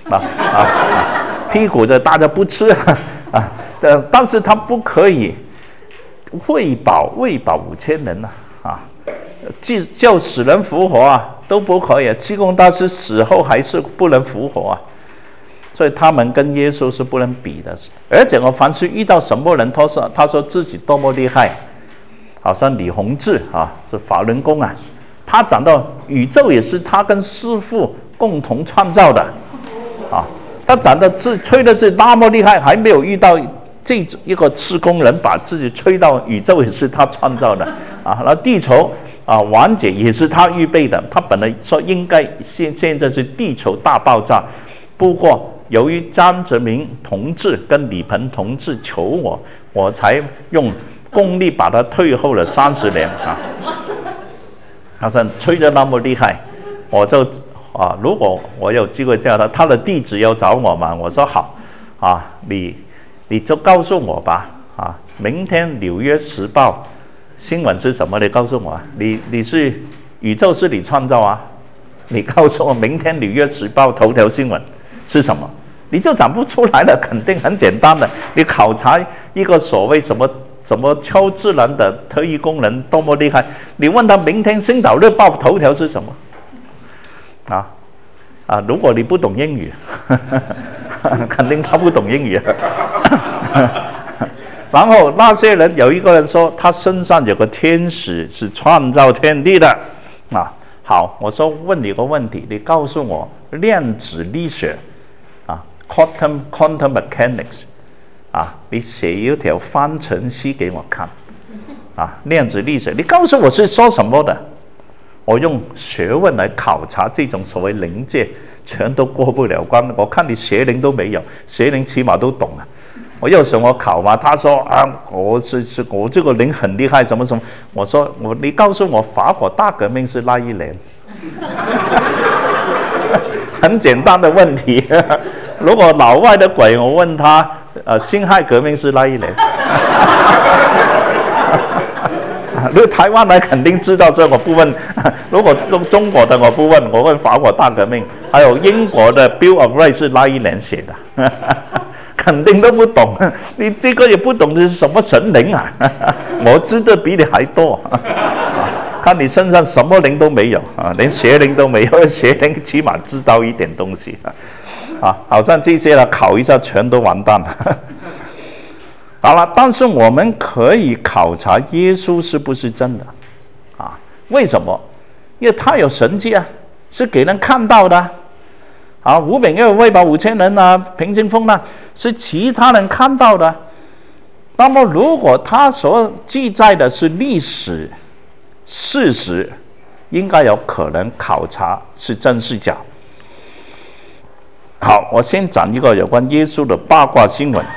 辟谷的大家不吃但是他不可以喂饱5000人叫死人复活都不可以，气功大师死后还是不能复活所以他们跟耶稣是不能比的。而且我凡是遇到什么人，他说自己多么厉害，好像李洪志是法轮功他讲到宇宙也是他跟师父共同创造的他讲的吹的自己那么厉害，还没有遇到这一个次工人把自己吹到宇宙也是他创造的那地球完结也是他预备的。他本来说应该现在是地球大爆炸，不过由于张泽民同志跟李鹏同志求我才用功力把他退后了30年他说吹得那么厉害，我就如果我有机会叫他的地址要找我嘛，我说好你就告诉我吧明天《纽约时报》新闻是什么？你告诉我你是宇宙是你创造你告诉我明天《纽约时报》头条新闻是什么？你就讲不出来了，肯定很简单的。你考察一个所谓什么超自然的特异功能多么厉害，你问他明天《星岛日报》头条是什么如果你不懂英语肯定他不懂英语然后那些人有一个人说他身上有个天使是创造天地的好，我说问你个问题，你告诉我量子力学quantum mechanics 你写一条方程式给我看量子力学，你告诉我是说什么的？我用学问来考察这种所谓灵界，全都过不了关。我看你邪灵都没有，邪灵起码都懂我有什么考吗？他说啊，我这个人很厉害，什么什么。我说你告诉我法国大革命是哪一年？很简单的问题。如果老外的鬼，我问他，辛亥革命是哪一年？如果台湾人肯定知道这个部分，如果中国的我不问，我问法国大革命，还有英国的 Bill of Rights 是哪一年写的？肯定都不懂，你这个也不懂这是什么神灵啊？我知道比你还多。看你身上什么灵都没有啊，连邪灵都没有，邪灵起码知道一点东西啊，好像这些了考一下全都完蛋了。好了，但是我们可以考察耶稣是不是真的啊？为什么？因为他有神迹啊，是给人看到的啊。5饼2鱼喂饱5000人啊，平静风浪是其他人看到的。那么如果他所记载的是历史事实，应该有可能考察是真是假。好，我先讲一个有关耶稣的八卦新闻。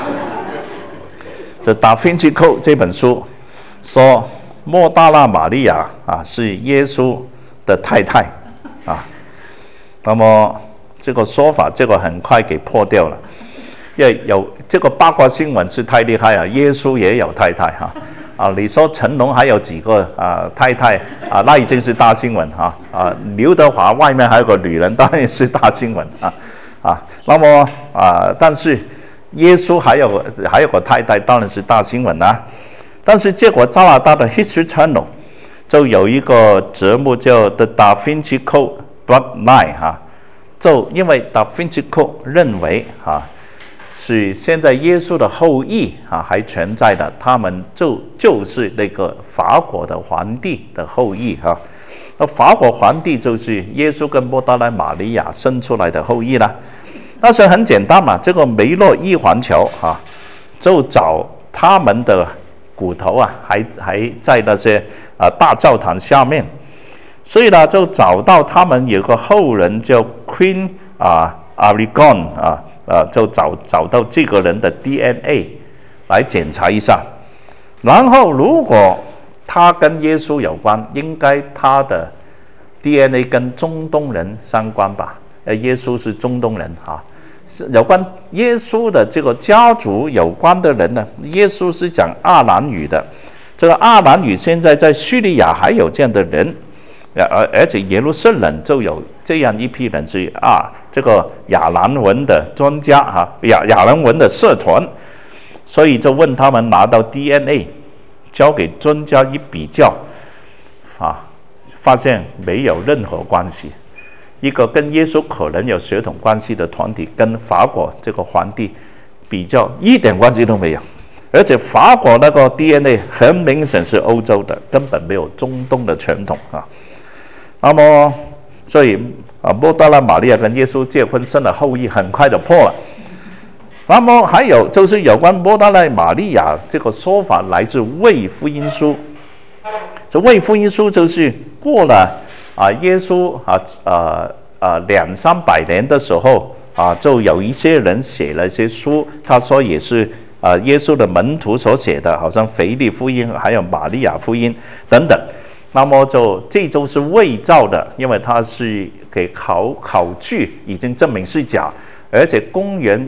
这《达芬奇扣》这本书说，莫大拉玛利亚啊是耶稣的太太啊。那么这个说法，这个很快给破掉了，因为有这个八卦新闻是太厉害了，耶稣也有太太哈。你说成龙还有几个太太啊？那已经是大新闻刘德华外面还有个女人，当然也是大新闻那么但是耶稣还有个太太，当然是大新闻啊。但是结果加拿大的 History Channel 就有一个节目叫 The Da Vinci Code Bloodline 就因为 Da Vinci Code 认为是现在耶稣的后裔还存在的，他们就是那个法国的皇帝的后裔那法国皇帝就是耶稣跟莫大拉玛利亚生出来的后裔啦。那时候很简单嘛，这个梅洛伊环球就找他们的骨头还在那些大教堂下面，所以呢就找到他们有个后人叫 Queen Aragon就找到这个人的 DNA 来检查一下，然后如果他跟耶稣有关，应该他的 DNA 跟中东人相关吧？耶稣是中东人有关耶稣的这个家族有关的人呢，耶稣是讲阿兰语的，这个阿兰语现在在叙利亚还有这样的人，而且耶路撒冷就有这样一批人是这个亚兰文的专家亚兰文的社团，所以就问他们拿到 DNA 交给专家一比较发现没有任何关系。一个跟耶稣可能有血统关系的团体跟法国这个皇帝比较，一点关系都没有，而且法国那个 DNA 很明显是欧洲的，根本没有中东的传统那么所以莫大拉玛利亚跟耶稣结婚生了后裔，很快就破了。那么还有就是有关莫大拉玛利亚这个说法来自卫福音书，这卫福音书就是过了耶稣200-300年的时候就有一些人写了一些书，他说也是耶稣的门徒所写的，好像腓利福音还有玛利亚福音等等。那么这就是伪造的，因为它是给考据已经证明是假，而且公元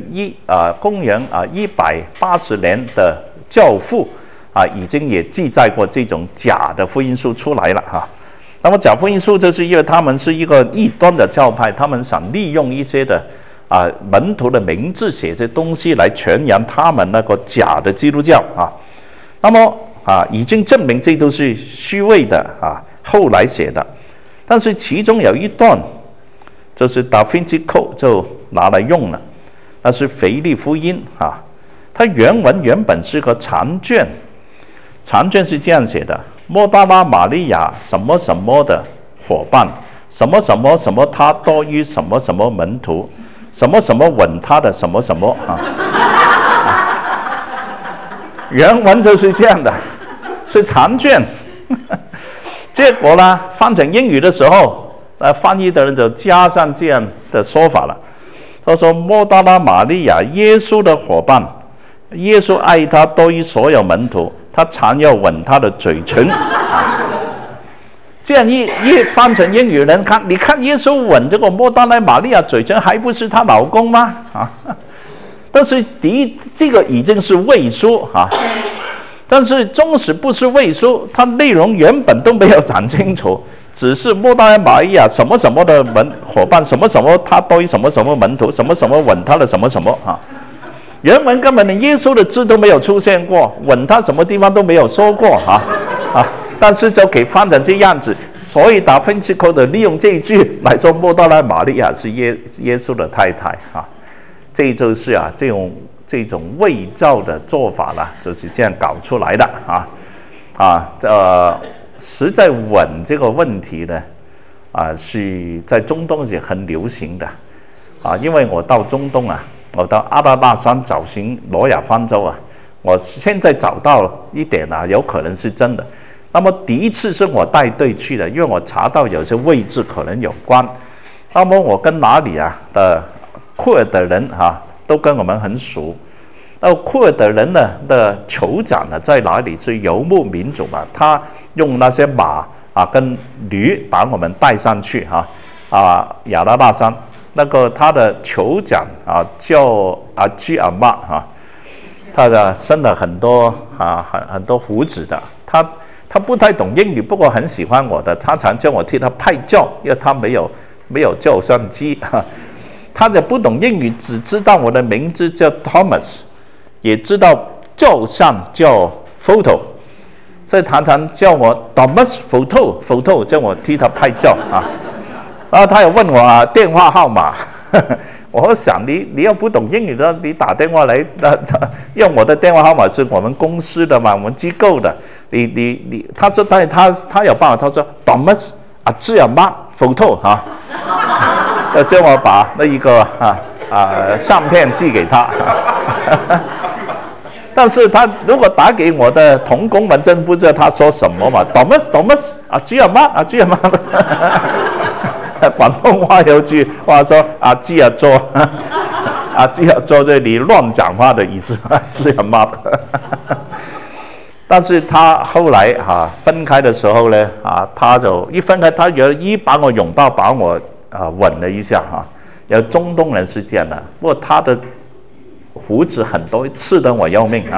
180年的教父已经也记载过这种假的福音书出来了那么假福音书就是因为他们是一个异端的教派，他们想利用一些的门徒的名字写些东西来传扬他们那个假的基督教那么已经证明这都是虚伪的后来写的。但是其中有一段就是达芬奇扣就拿来用了，那是腓利福音它原文原本是个长卷是这样写的：莫大拉玛利亚什么什么的伙伴，什么什么什么他多于什么什么门徒，什么什么吻他的什么什么原文就是这样的，是长卷结果呢翻成英语的时候翻译的人就加上这样的说法了，他说莫大拉玛利亚耶稣的伙伴耶稣爱他多于所有门徒，他常要吻他的嘴唇。这样一翻成英语人看，你看耶稣吻这个抹大拉玛利亚嘴唇，还不是她老公吗？但是这个已经是未书但是纵使不是未书，它内容原本都没有讲清楚，只是抹大拉玛利亚什么什么的伙伴，什么什么他多于什么什么门徒，什么什么吻他的什么什么原文根本连耶稣的字都没有出现过，吻他什么地方都没有说过但是就给翻成这样子，所以达芬奇科的利用这一句来说抹大拉玛利亚是耶稣的太太这就是这种伪造的做法啦，就是这样搞出来的实在吻这个问题呢是在中东是很流行的因为我到中东我到阿拉伯山找寻罗亚方舟我现在找到一点有可能是真的。那么第一次是我带队去的，因为我查到有些位置可能有关。那么我跟哪里的库尔德人都跟我们很熟。那库尔德人的酋长在哪里？是游牧民族他用那些马跟驴把我们带上去亚拉巴山。那个他的酋长叫阿基阿玛他生了很多很多胡子的。他不太懂英语，不过很喜欢我的，他常叫我替他拍照，因为他没有照相机他也不懂英语，只知道我的名字叫 Thomas， 也知道照相叫 photo， 所以常常叫我 Thomas photo， 叫我替他拍照然后他又问我电话号码我想你要不懂英语的，你打电话来用我的电话号码是我们公司的嘛，我们机构的。他说他有办法，他说 Thomas 这样吗 photo 叫我把那一个相片寄给他但是他如果打给我的同工们，真不知道他说什么嘛 Thomas 这样吗这样吗广东话有句话说这样做这样做这里乱讲话的意思这样吗但是他后来分开的时候呢他就一分开，他把我拥抱，把我吻了一下有中东人是这样的，不过他的胡子很多，刺得我要命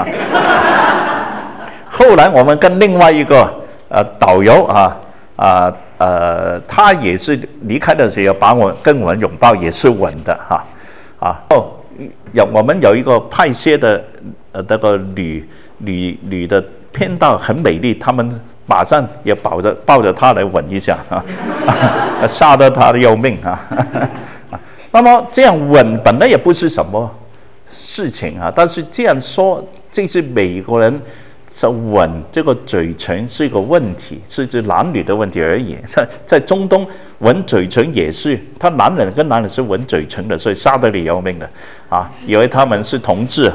后来我们跟另外一个导游他也是离开的时候跟我们拥抱，也是吻的我们有一个派些的那个女的偏道很美丽，他们马上也抱着她来吻一下吓得她的要命那么这样吻本来也不是什么事情但是这样说，这是美国人吻这个嘴唇是一个问题，是指男女的问题而已。在中东吻嘴唇也是，他男人跟男人是吻嘴唇的，所以杀得你要命的以为他们是同志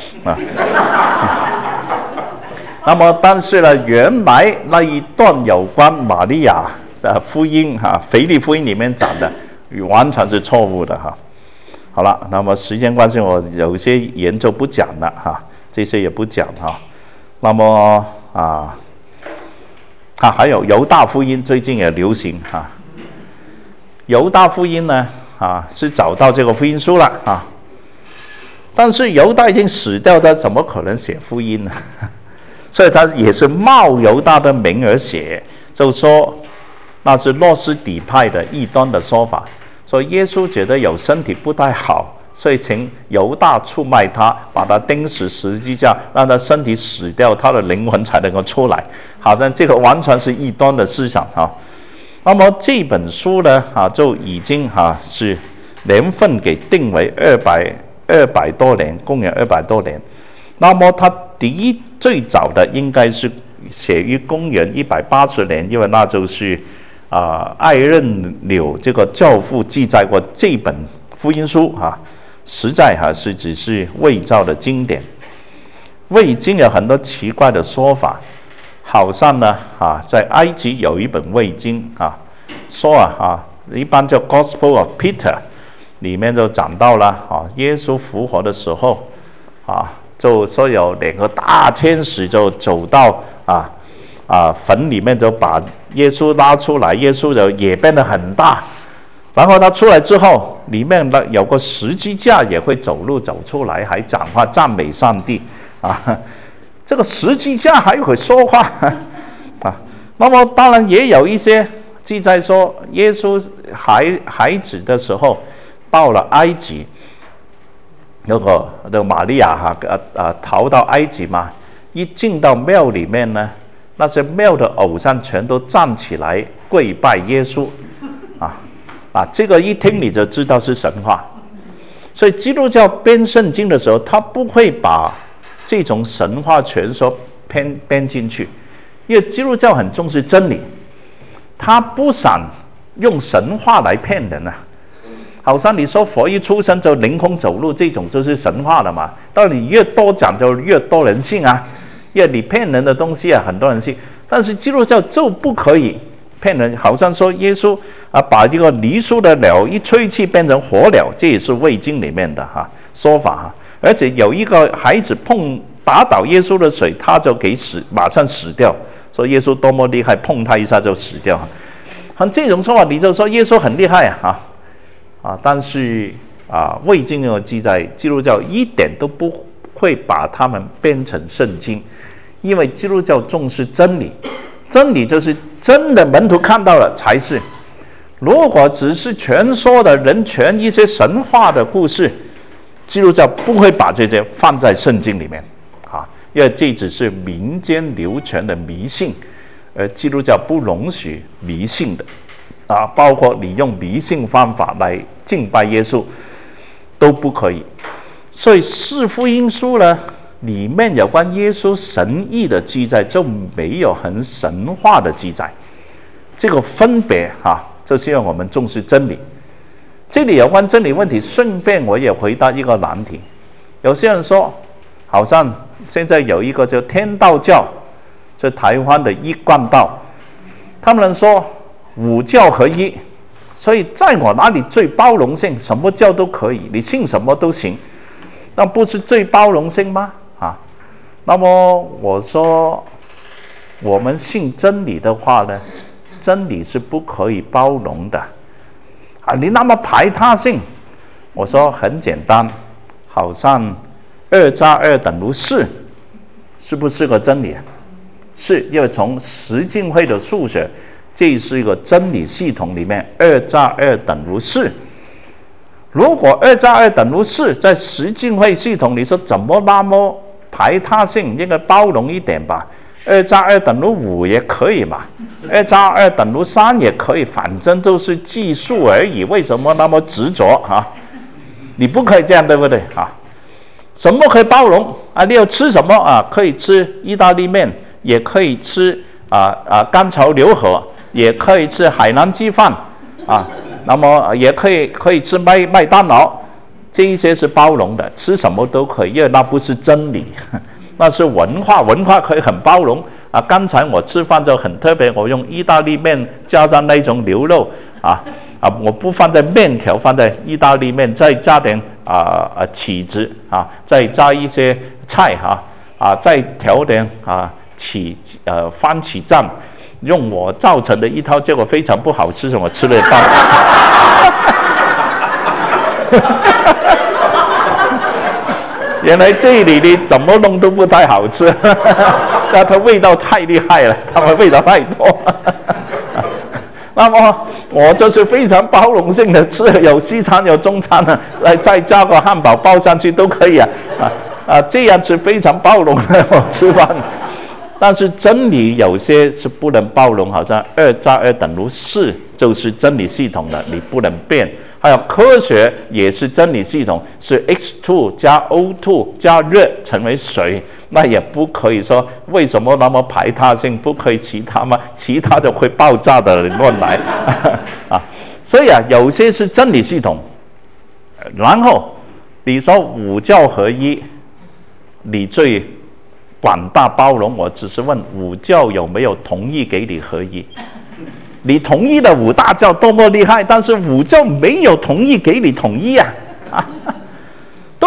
那么但是呢，原来那一段有关玛利亚的福音腓利福音里面讲的完全是错误的好了，那么时间关系，我有些研究不讲了这些也不讲那么还有犹大福音最近也流行犹大福音呢是找到这个福音书了但是犹大已经死掉，他怎么可能写福音呢所以他也是冒犹大的名而写，就说那是诺斯底派的异端的说法，说耶稣觉得有身体不太好，所以请犹大出卖他，把他钉死十字架，让他身体死掉，他的灵魂才能够出来。好像这个完全是异端的思想那么这本书呢就已经是年份给定为200多年，公元200多年。那么它最早的应该是写于公元180年，因为那就是艾任纽这个教父记载过这本福音书实在是只是伪造的经典。伪经有很多奇怪的说法，好像呢在埃及有一本伪经说一般叫 Gospel of Peter， 里面就讲到了耶稣复活的时候就说有2个大天使就走到坟里面，就把耶稣拉出来，耶稣就也变得很大。然后他出来之后，里面的有个十字架也会走出来，还讲话赞美上帝这个十字架还会说话那么当然也有一些记载说，耶稣孩子的时候到了埃及，那个玛利亚逃到埃及嘛，一进到庙里面呢，那些庙的偶像全都站起来跪拜耶稣这个一听你就知道是神话。所以基督教编圣经的时候，他不会把这种神话传说编进去，因为基督教很重视真理，他不想用神话来骗人好像你说佛一出生就凌空走路，这种就是神话了嘛。当然你越多讲就越多人信因为你骗人的东西很多人信。但是基督教就不可以骗人，好像说耶稣把这个泥塑的鸟一吹气变成活鸟，这也是《卫经》里面的说法而且有一个孩子打倒耶稣的水，他就马上死掉，说耶稣多么厉害，碰他一下就死掉这种说法你就说耶稣很厉害但是《卫经》有记载，基督教一点都不会把他们编成圣经，因为基督教重视真理，真理就是真的门徒看到了才是。如果只是传说的人传一些神话的故事，基督教不会把这些放在圣经里面因为这只是民间流传的迷信，而基督教不容许迷信的包括你用迷信方法来敬拜耶稣都不可以。所以四福音书呢，里面有关耶稣神意的记载就没有很神话的记载，这个分别就是让我们重视真理。这里有关真理问题，顺便我也回答一个难题。有些人说，好像现在有一个叫天道教，在台湾的一贯道，他们说五教合一，所以在我哪里最包容性，什么教都可以，你信什么都行，那不是最包容性吗？那么我说，我们信真理的话呢，真理是不可以包容的你那么排他性，我说很简单，好像2加2等于4，是不是个真理是，因为从十进会的数学，这是一个真理系统里面2加2等于4。如果2加2等于4，在十进会系统里说怎么那么排他性，应该包容一点吧？2加2等于5也可以嘛，2加2等于3也可以，反正都是计数而已，为什么那么执着你不可以这样，对不对什么可以包容你要吃什么可以吃意大利面，也可以吃干炒牛河，也可以吃海南鸡饭那么也可以吃麦当劳，这一些是包容的，吃什么都可以，因为那不是真理那是文化，文化可以很包容刚才我吃饭就很特别，我用意大利面加上那种牛肉我不放在面条，放在意大利面，再加点起子再加一些菜再调点番茄酱，用我造成的一套，结果非常不好吃，我吃了半原来这里你怎么弄都不太好吃那它味道太厉害了，它们味道太多那么我就是非常包容性的吃，有西餐有中餐再加个汉堡包上去都可以这样是非常包容的我吃饭。但是真理有些是不能包容，好像2加2等于4就是真理系统的，你不能变。还有科学也是真理系统，是 H2 加 O2 加热成为水，那也不可以说为什么那么排他性，不可以其他吗？其他就会爆炸的乱来所以有些是真理系统。然后你说五教合一，你最广大包容，我只是问五教有没有同意给你合一？你同意了五大教多么厉害，但是五教没有同意给你统一都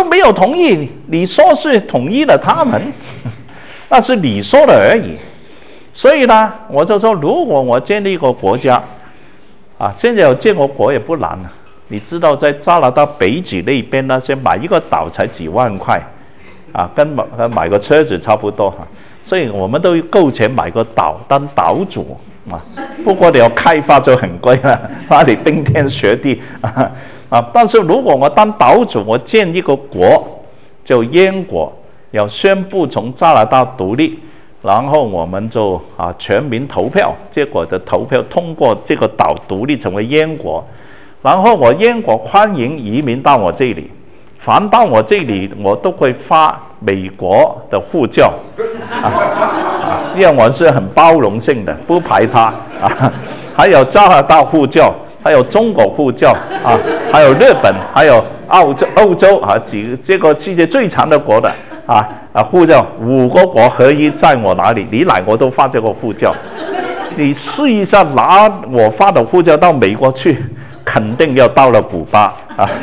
都没有同意，你说是统一了他们，那是你说的而已。所以呢，我就说，如果我建立一个国家，现在有建国国也不难了。你知道，在加拿大北极那边那些买一个岛才几万块，跟买个车子差不多所以我们都够钱买个岛当岛主不过你要开发就很贵了，那里冰天雪地但是如果我当岛主，我建一个国叫燕国，要宣布从加拿大独立，然后我们就全民投票，结果的投票通过这个岛独立成为燕国，然后我燕国欢迎移民到我这里，凡到我这里我都会发美国的护照因为我是很包容性的，不排他还有加拿大护照，还有中国护照还有日本，还有欧洲这个世界最长的国的护照，5个国合一在我哪里，你来我都发这个护照。你试一下拿我发的护照到美国去，肯定要到了古巴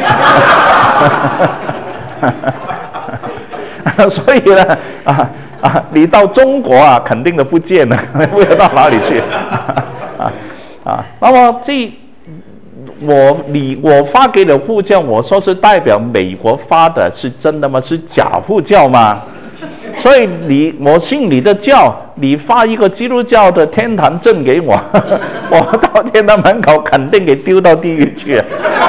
所以呢你到中国肯定都不见了，不知道到哪里去那么我发给的护照，我说是代表美国发的，是真的吗？是假护照吗？所以我信你的教，你发一个基督教的天堂证给我我到天堂门口肯定给丢到地狱去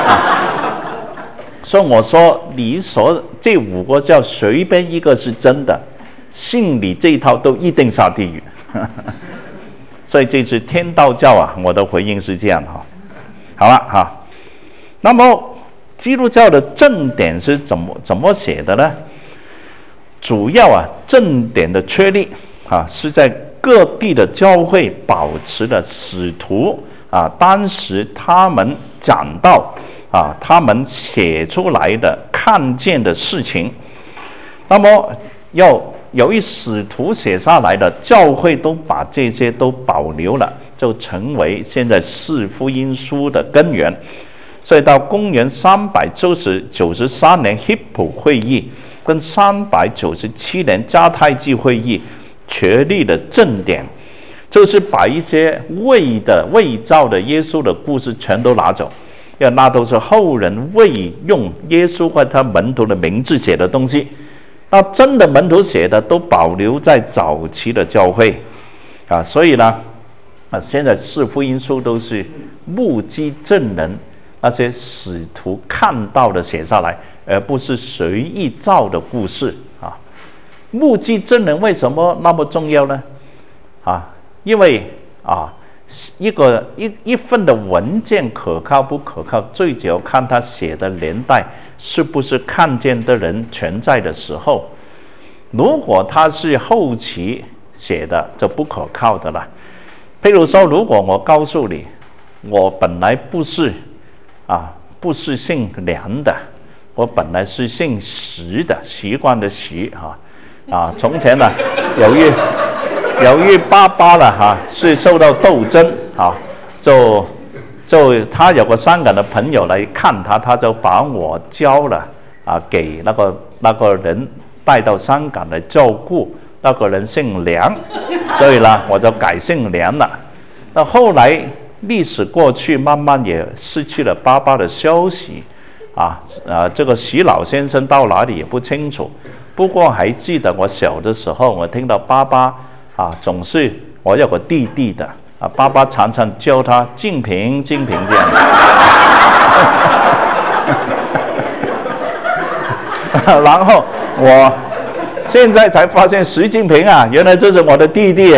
所以我说，你说这5个教随便一个是真的，信你这一套都一定下地狱所以这是天道教我的回应是这样好了那么基督教的正典是怎么写的呢？主要正典的确立是在各地的教会保持了使徒当时他们讲到他们写出来的看见的事情，那么由于使徒写下来的，教会都把这些都保留了，就成为现在4福音书的根源。所以到公元393年希普会议跟397年迦太基会议确立了正典，就是把一些伪造的耶稣的故事全都拿走，因为那都是后人伪用耶稣或他门徒的名字写的东西，那真的门徒写的都保留在早期的教会所以呢现在4福音书都是目击证人那些使徒看到的写下来，而不是随意造的故事目击证人为什么那么重要呢？因为一份的文件可靠不可靠，最主要看他写的年代是不是看见的人存在的时候。如果他是后期写的，就不可靠的了。譬如说，如果我告诉你，我本来不是姓梁的，我本来是姓石的，习惯的习从前呢，由于爸爸呢是受到斗争就他有个香港的朋友来看他，他就把我交了给那个人带到香港来照顾，那个人姓梁，所以呢我就改姓梁了。那后来历史过去，慢慢也失去了爸爸的消息这个徐老先生到哪里也不清楚。不过还记得我小的时候，我听到爸爸总是我有个弟弟的爸爸常常叫他静平这样然后我现在才发现习近平原来这是我的弟弟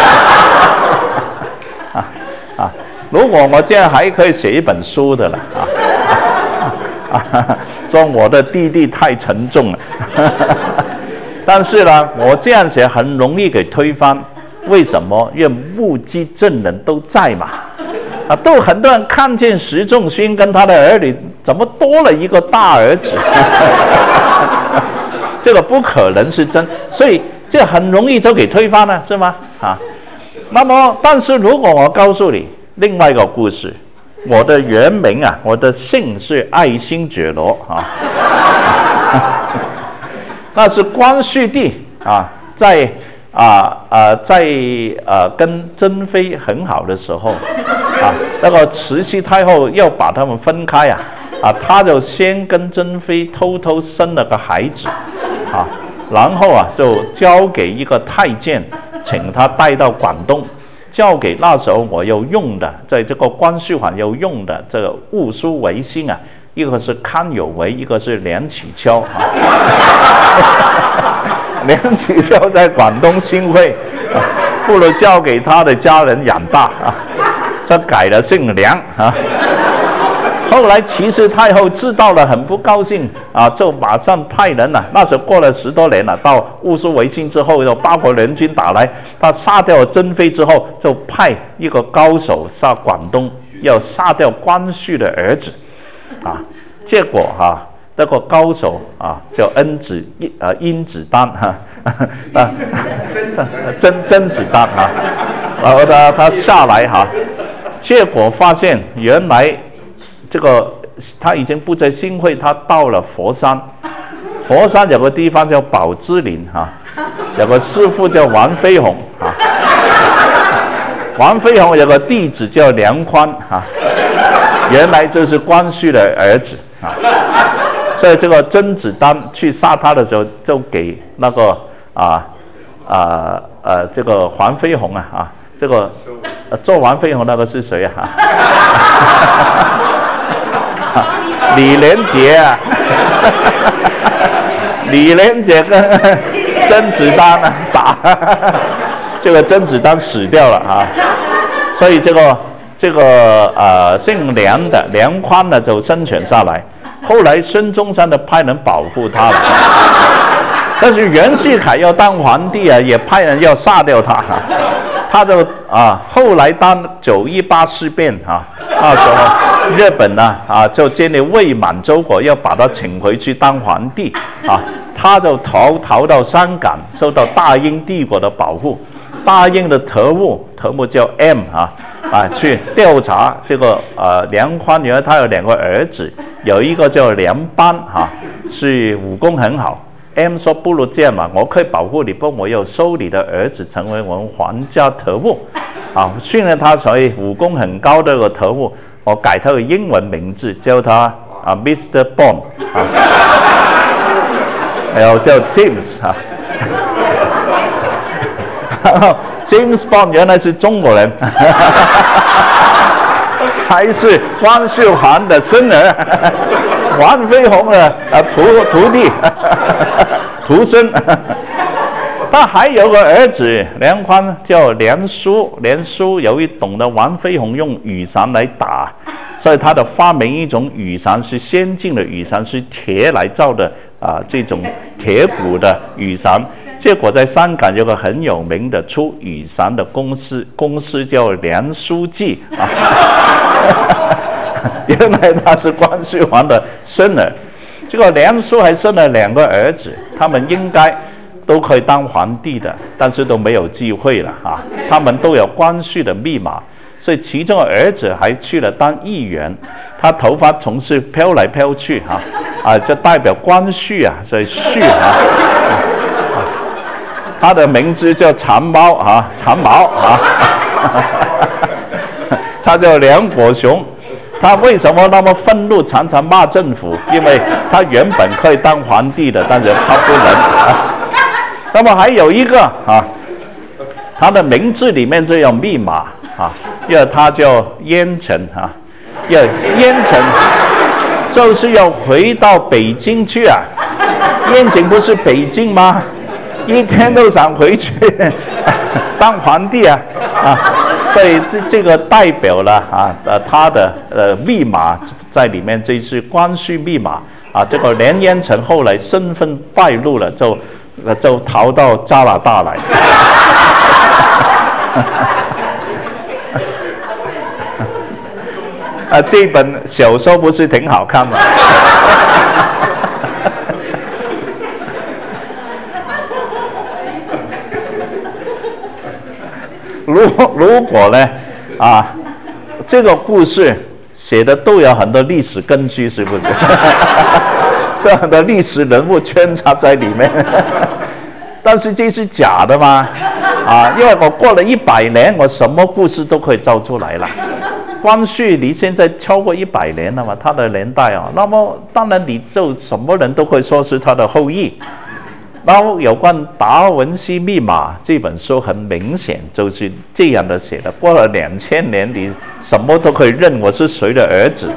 如果我这样还可以写一本书的了说我的弟弟太沉重了但是呢我这样写很容易给推翻。为什么？因为目击证人都在嘛都很多人看见石仲勋跟他的儿女怎么多了一个大儿子这个不可能是真，所以这很容易就给推翻了，是吗？那么但是如果我告诉你另外一个故事，我的原名我的姓是爱新觉罗那是光绪帝啊，在跟珍妃很好的时候啊，那个慈禧太后要把他们分开他就先跟珍妃偷偷生了个孩子然后就交给一个太监，请他带到广东，交给那时候我要用的，在这个光绪皇要用的这个戊戌维新一个是康有为，一个是梁启超梁启超在广东新会不如交给他的家人养大这改了姓梁后来慈禧太后知道了很不高兴就马上派人那时候过了10多年了，到戊戌维新之后，有8国联军打来，他杀掉了珍妃之后，就派一个高手上广东，要杀掉光绪的儿子结果那个高手叫甄子丹甄子丹然后他下来结果发现原来这个他已经不在新会，他到了佛山。佛山有个地方叫宝芝林有个师傅叫王飞鸿王飞鸿有个弟子叫梁宽原来就是光绪的儿子所以这个甄子丹去杀他的时候，就给那个这个黄飞鸿这个做王飞鸿那个是谁李连杰李连杰跟甄子丹打这个甄子丹死掉了所以这个姓梁的梁宽呢就生存下来，后来孙中山的派人保护他了但是袁世凯要当皇帝也派人要杀掉他他就后来当918事变那时候日本就建立伪满洲国，要把他请回去当皇帝他就逃到香港，受到大英帝国的保护。大英的特务叫 M 去调查这个梁宽，原来他有2个儿子，有一个叫梁邦是武功很好。M 说不如这样嘛，我可以保护你，不过我要收你的儿子成为我们皇家特务训练他成为武功很高的个特务，我改他的英文名字，叫他Mr. Bond 然后叫 James James Bond 原来是中国人还是光绪皇的孙儿黄飞鸿的徒弟徒孙他还有个儿子梁宽叫梁书，梁书由于懂得王飞鸿用羽伞来打，所以他的发明一种羽伞是先进的羽伞，是铁来造的这种铁骨的羽伞。结果在香港有个很有名的出羽伞的公司叫梁书记原来他是光绪皇的孙儿。这个梁书还生了2个儿子，他们应该都可以当皇帝的，但是都没有机会了他们都有光绪的密码，所以其中的儿子还去了当议员，他头发总是飘来飘去就代表光绪所以绪他的名字叫长毛长毛他叫梁国雄。他为什么那么愤怒，常常骂政府？因为他原本可以当皇帝的，但是他不能那么还有一个他的名字里面就有密码因为他叫烟尘烟尘就是要回到北京去燕京不是北京吗？一天都想回去当皇帝所以这个代表了他的密码在里面，这是光绪密码这个连烟尘后来身份败露了，就逃到加拿大来这本小说不是挺好看吗？如果呢这个故事写的都有很多历史根据，是不是的历史人物穿插在里面。但是这是假的吗？因为我过了100年，我什么故事都可以造出来了。光绪离现在超过100年了嘛，他的年代那么当然你就什么人都可以说是他的后裔。然后有关达文西密码这本书很明显就是这样的写的，过了2000年，你什么都可以认我是谁的儿子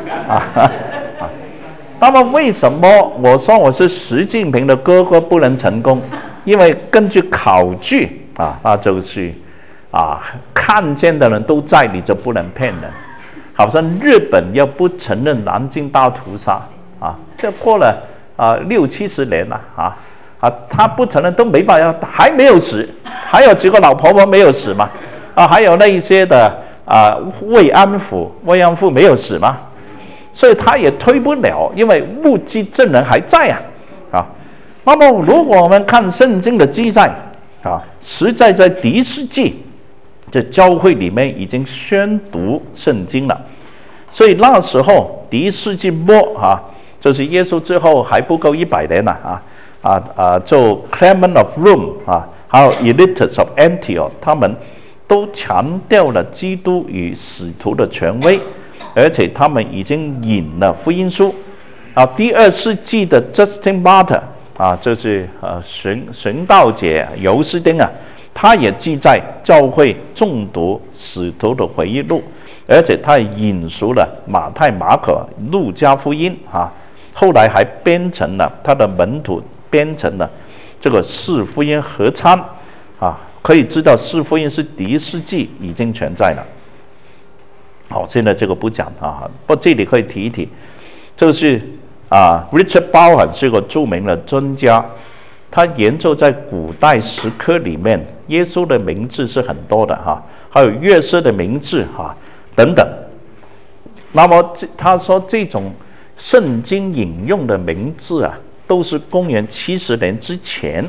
那么为什么我说我是习近平的哥哥不能成功？因为根据考据那就是看见的人都在，你就不能骗人。好像日本要不承认南京大屠杀这过了60-70年了他不承认都没办法，还没有死，还有几个老婆婆没有死嘛？还有那一些的慰安妇没有死嘛？所以他也推不了，因为目击证人还在那么如果我们看圣经的记载实在在第1世纪，这教会里面已经宣读圣经了，所以那时候第1世纪末就是耶稣之后还不够100年就 Clement of Rome 还有 Elitus of Antioch， 他们都强调了基督与使徒的权威，而且他们已经引了福音书第2世纪的 Justin Martyr就是神道节尤斯丁他也记载教会重读使徒的回忆录，而且他引述了马太、马可、路加福音后来还编成了他的门徒编成了这个4福音合参可以知道4福音是第1世纪已经存在了。好，现在这个不讲不这里可以提一提，就是Richard Bauhan 是个著名的专家，他研究在古代石刻里面耶稣的名字是很多的还有约瑟的名字等等。那么他说这种圣经引用的名字都是公元70年之前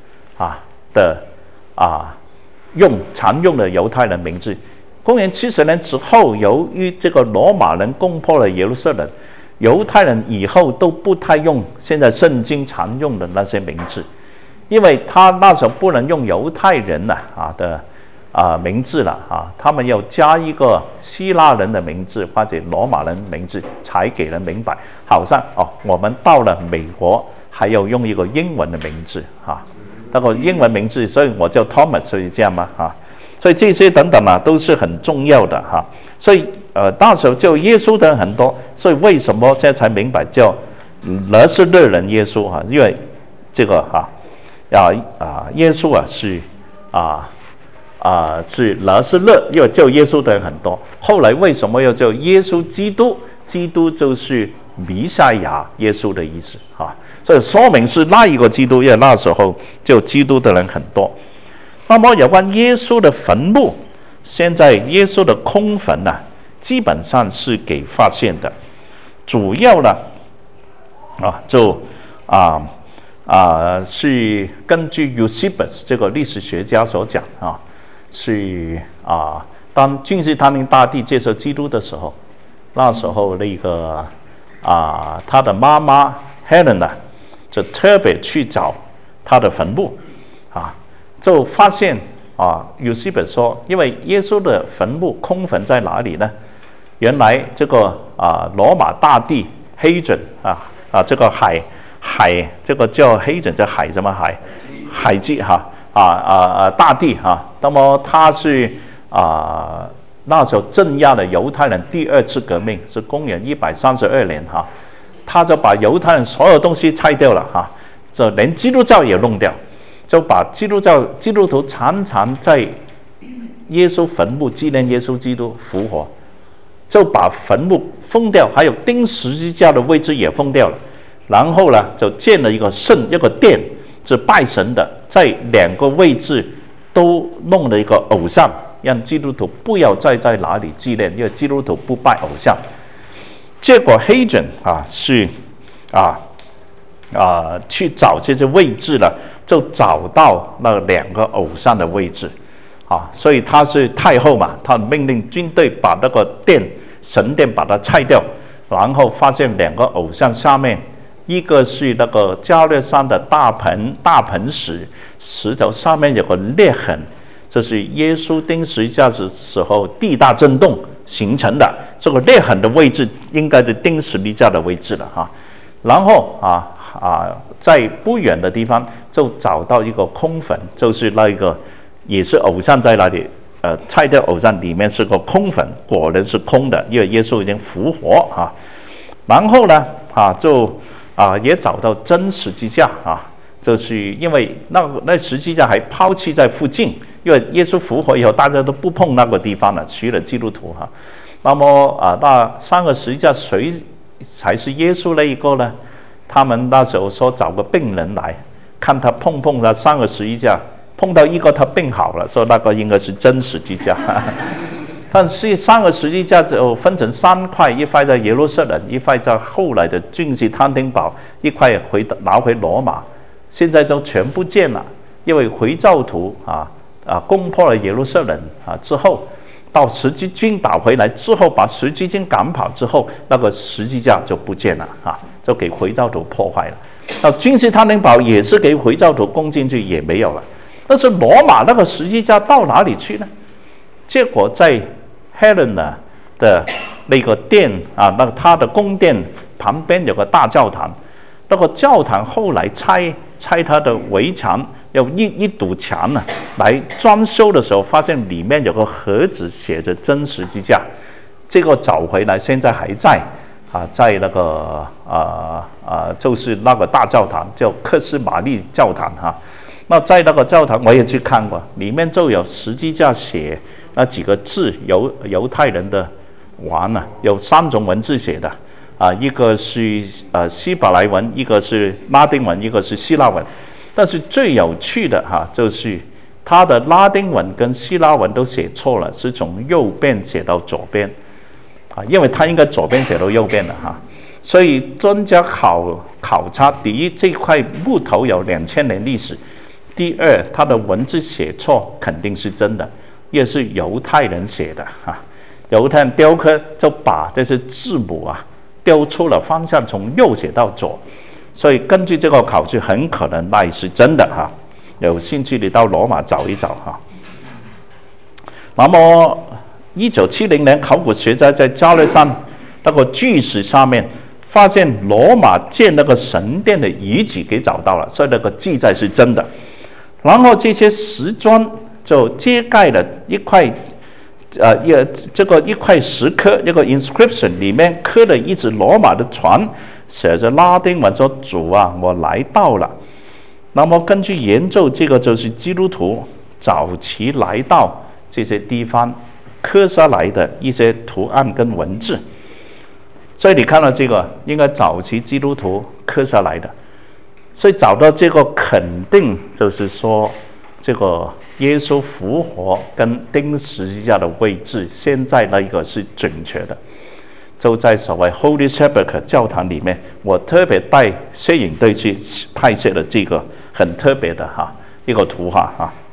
常用的犹太人名字。公元70年之后，由于这个罗马人攻破了耶路撒冷，犹太人以后都不太用现在圣经常用的那些名字，因为他那时候不能用犹太人的名字了他们要加一个希腊人的名字或者罗马人名字，才给人明白。好像我们到了美国还要用一个英文的名字那个英文名字，所以我叫 Thomas， 所以这样嘛所以这些等等都是很重要的所以那时候叫耶稣的人很多，所以为什么现在才明白叫拿撒勒人耶稣因为这个耶稣是拿撒勒，因为叫耶稣的人很多。后来为什么要叫耶稣基督？基督就是弥赛亚耶稣的意思所以说明是那一个基督，因为那时候叫基督的人很多。那么有关耶稣的坟墓，现在耶稣的空坟基本上是给发现的，主要呢是根据 Eusebius 这个历史学家所讲是当君士坦丁大帝接受基督的时候，那时候那个他的妈妈 Helena 就特别去找他的坟墓就发现Eusebius 说，因为耶稣的坟墓空坟在哪里呢？原来这个罗马大帝黑准这个海这个叫黑准，叫海什么海基大帝那么他是那时候镇压了犹太人第2次革命，是公元132年他就把犹太人所有东西拆掉了就连基督教也弄掉，就把基督徒常常在耶稣坟墓纪念耶稣基督复活，就把坟墓封掉，还有钉十字架的位置也封掉了。然后呢，就建了一个殿，是拜神的，在2个位置都弄了一个偶像，让基督徒不要再在哪里纪念，因为基督徒不拜偶像。结果黑准是去找这些位置了，就找到那2个偶像的位置所以他是太后嘛，他命令军队把那个神殿把它拆掉，然后发现2个偶像下面一个是那个加略山的大盆石头上面有个裂痕，这是耶稣钉十字架的时候地大震动形成的。这个裂痕的位置应该是钉十字架的位置了哈。然后在不远的地方就找到一个空坟，就是那个也是偶像在那里，拆掉偶像里面是个空坟，果然是空的，因为耶稣已经复活啊。然后呢也找到真十字架啊，就是因为那十字架还抛弃在附近，因为耶稣复活以后大家都不碰那个地方了，除了基督徒哈。那么那3个十字架谁才是耶稣那一个呢？他们那时候说找个病人来看他碰那3个十字架，碰到一个他病好了，说那个应该是真十字架。但是3个十字架就分成3块，一块在耶路撒冷，一块在后来的郡司汤丁堡，一块拿回罗马，现在就全不见了，因为回教徒攻破了耶路撒冷之后，到十字军打回来之后，把十字军赶跑之后，那个十字架就不见了就给回教徒破坏了。那郡司汤丁堡也是给回教徒攻进去，也没有了。但是罗马那个十字架到哪里去呢？结果在 Helena 的那个殿他的宫殿旁边有个大教堂，那个教堂后来拆它的围墙，有一堵墙来装修的时候，发现里面有个盒子写着真十字架，这个找回来，现在还在在那个就是那个大教堂叫克斯玛丽教堂那在那个教堂我也去看过，里面就有十字架写那几个字，犹太人的王有3种文字写的一个是希伯来文，一个是拉丁文，一个是希腊文。但是最有趣的就是他的拉丁文跟希腊文都写错了，是从右边写到左边因为他应该左边写到右边的所以专家考察，第一，这块木头有2000年历史；第二，他的文字写错肯定是真的，也是犹太人写的犹太人雕刻就把这些字母雕出了方向，从右写到左，所以根据这个考据，很可能那也是真的有兴趣你到罗马找一找那么1970年，考古学家在加略山那个巨石上面发现罗马建那个神殿的遗迹给找到了，所以那个记载是真的。然后这些石砖就揭盖了一块一块石刻，一个 inscription 里面刻了一只罗马的船，写着拉丁文说：“主我来到了。”那么根据研究，这个就是基督徒早期来到这些地方刻下来的一些图案跟文字。所以你看到这个，应该早期基督徒刻下来的，所以找到这个肯定就是说，这个耶稣复活跟钉十字架的位置，现在那一个是准确的，就在所谓 Holy Sepulchre 教堂里面。我特别带摄影队去拍摄了这个很特别的一个图画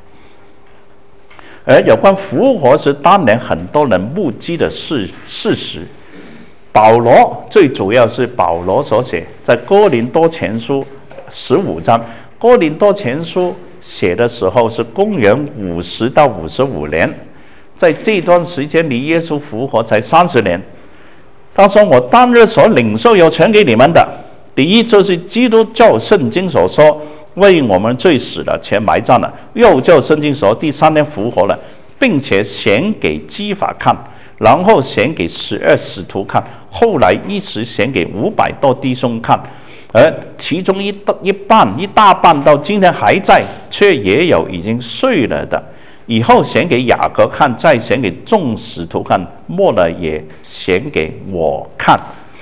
而有关复活是当年很多人目击的事实。保罗最主要是保罗所写，在哥林多前书15章，哥林多前书写的时候是公元50到55年，在这段时间离耶稣复活才30年。他说：“我当日所领受有传给你们的，第一就是基督教圣经所说，为我们罪死了，且埋葬了；又叫圣经说第3天复活了，并且显给基法看，然后显给12使徒看，后来一时显给500多弟兄看，而其中一大半到今天还在，却也有已经睡了的。以后显给雅各看，再显给众使徒看，末了也显给我看。”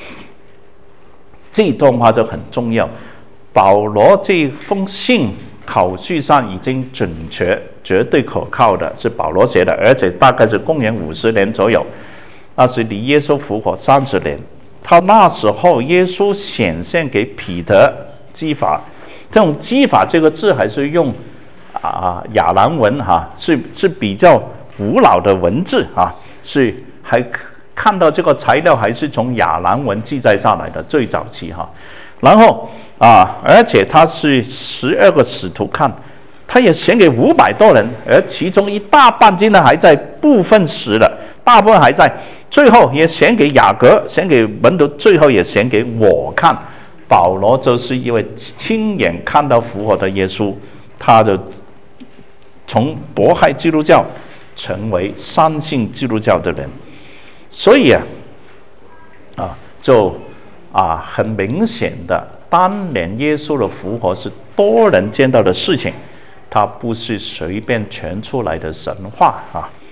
这段话就很重要。保罗这封信考据上已经准确、绝对可靠的，是保罗写的，而且大概是公元50年左右，那是离耶稣复活30年。他那时候耶稣显现给彼得基法，这种基法这个字还是用亚兰文是比较古老的文字是还看到这个材料还是从亚兰文记载下来的，最早期然后而且他是12个使徒看，他也显给500多人，而其中一大半竟然还在，部分死了，大部分还在，最后也显给雅各，显给门徒，最后也显给我看。保罗就是因为亲眼看到复活的耶稣，他就从迫害基督教成为相信基督教的人。所以很明显的，当年耶稣的复活是多人见到的事情，它不是随便传出来的神话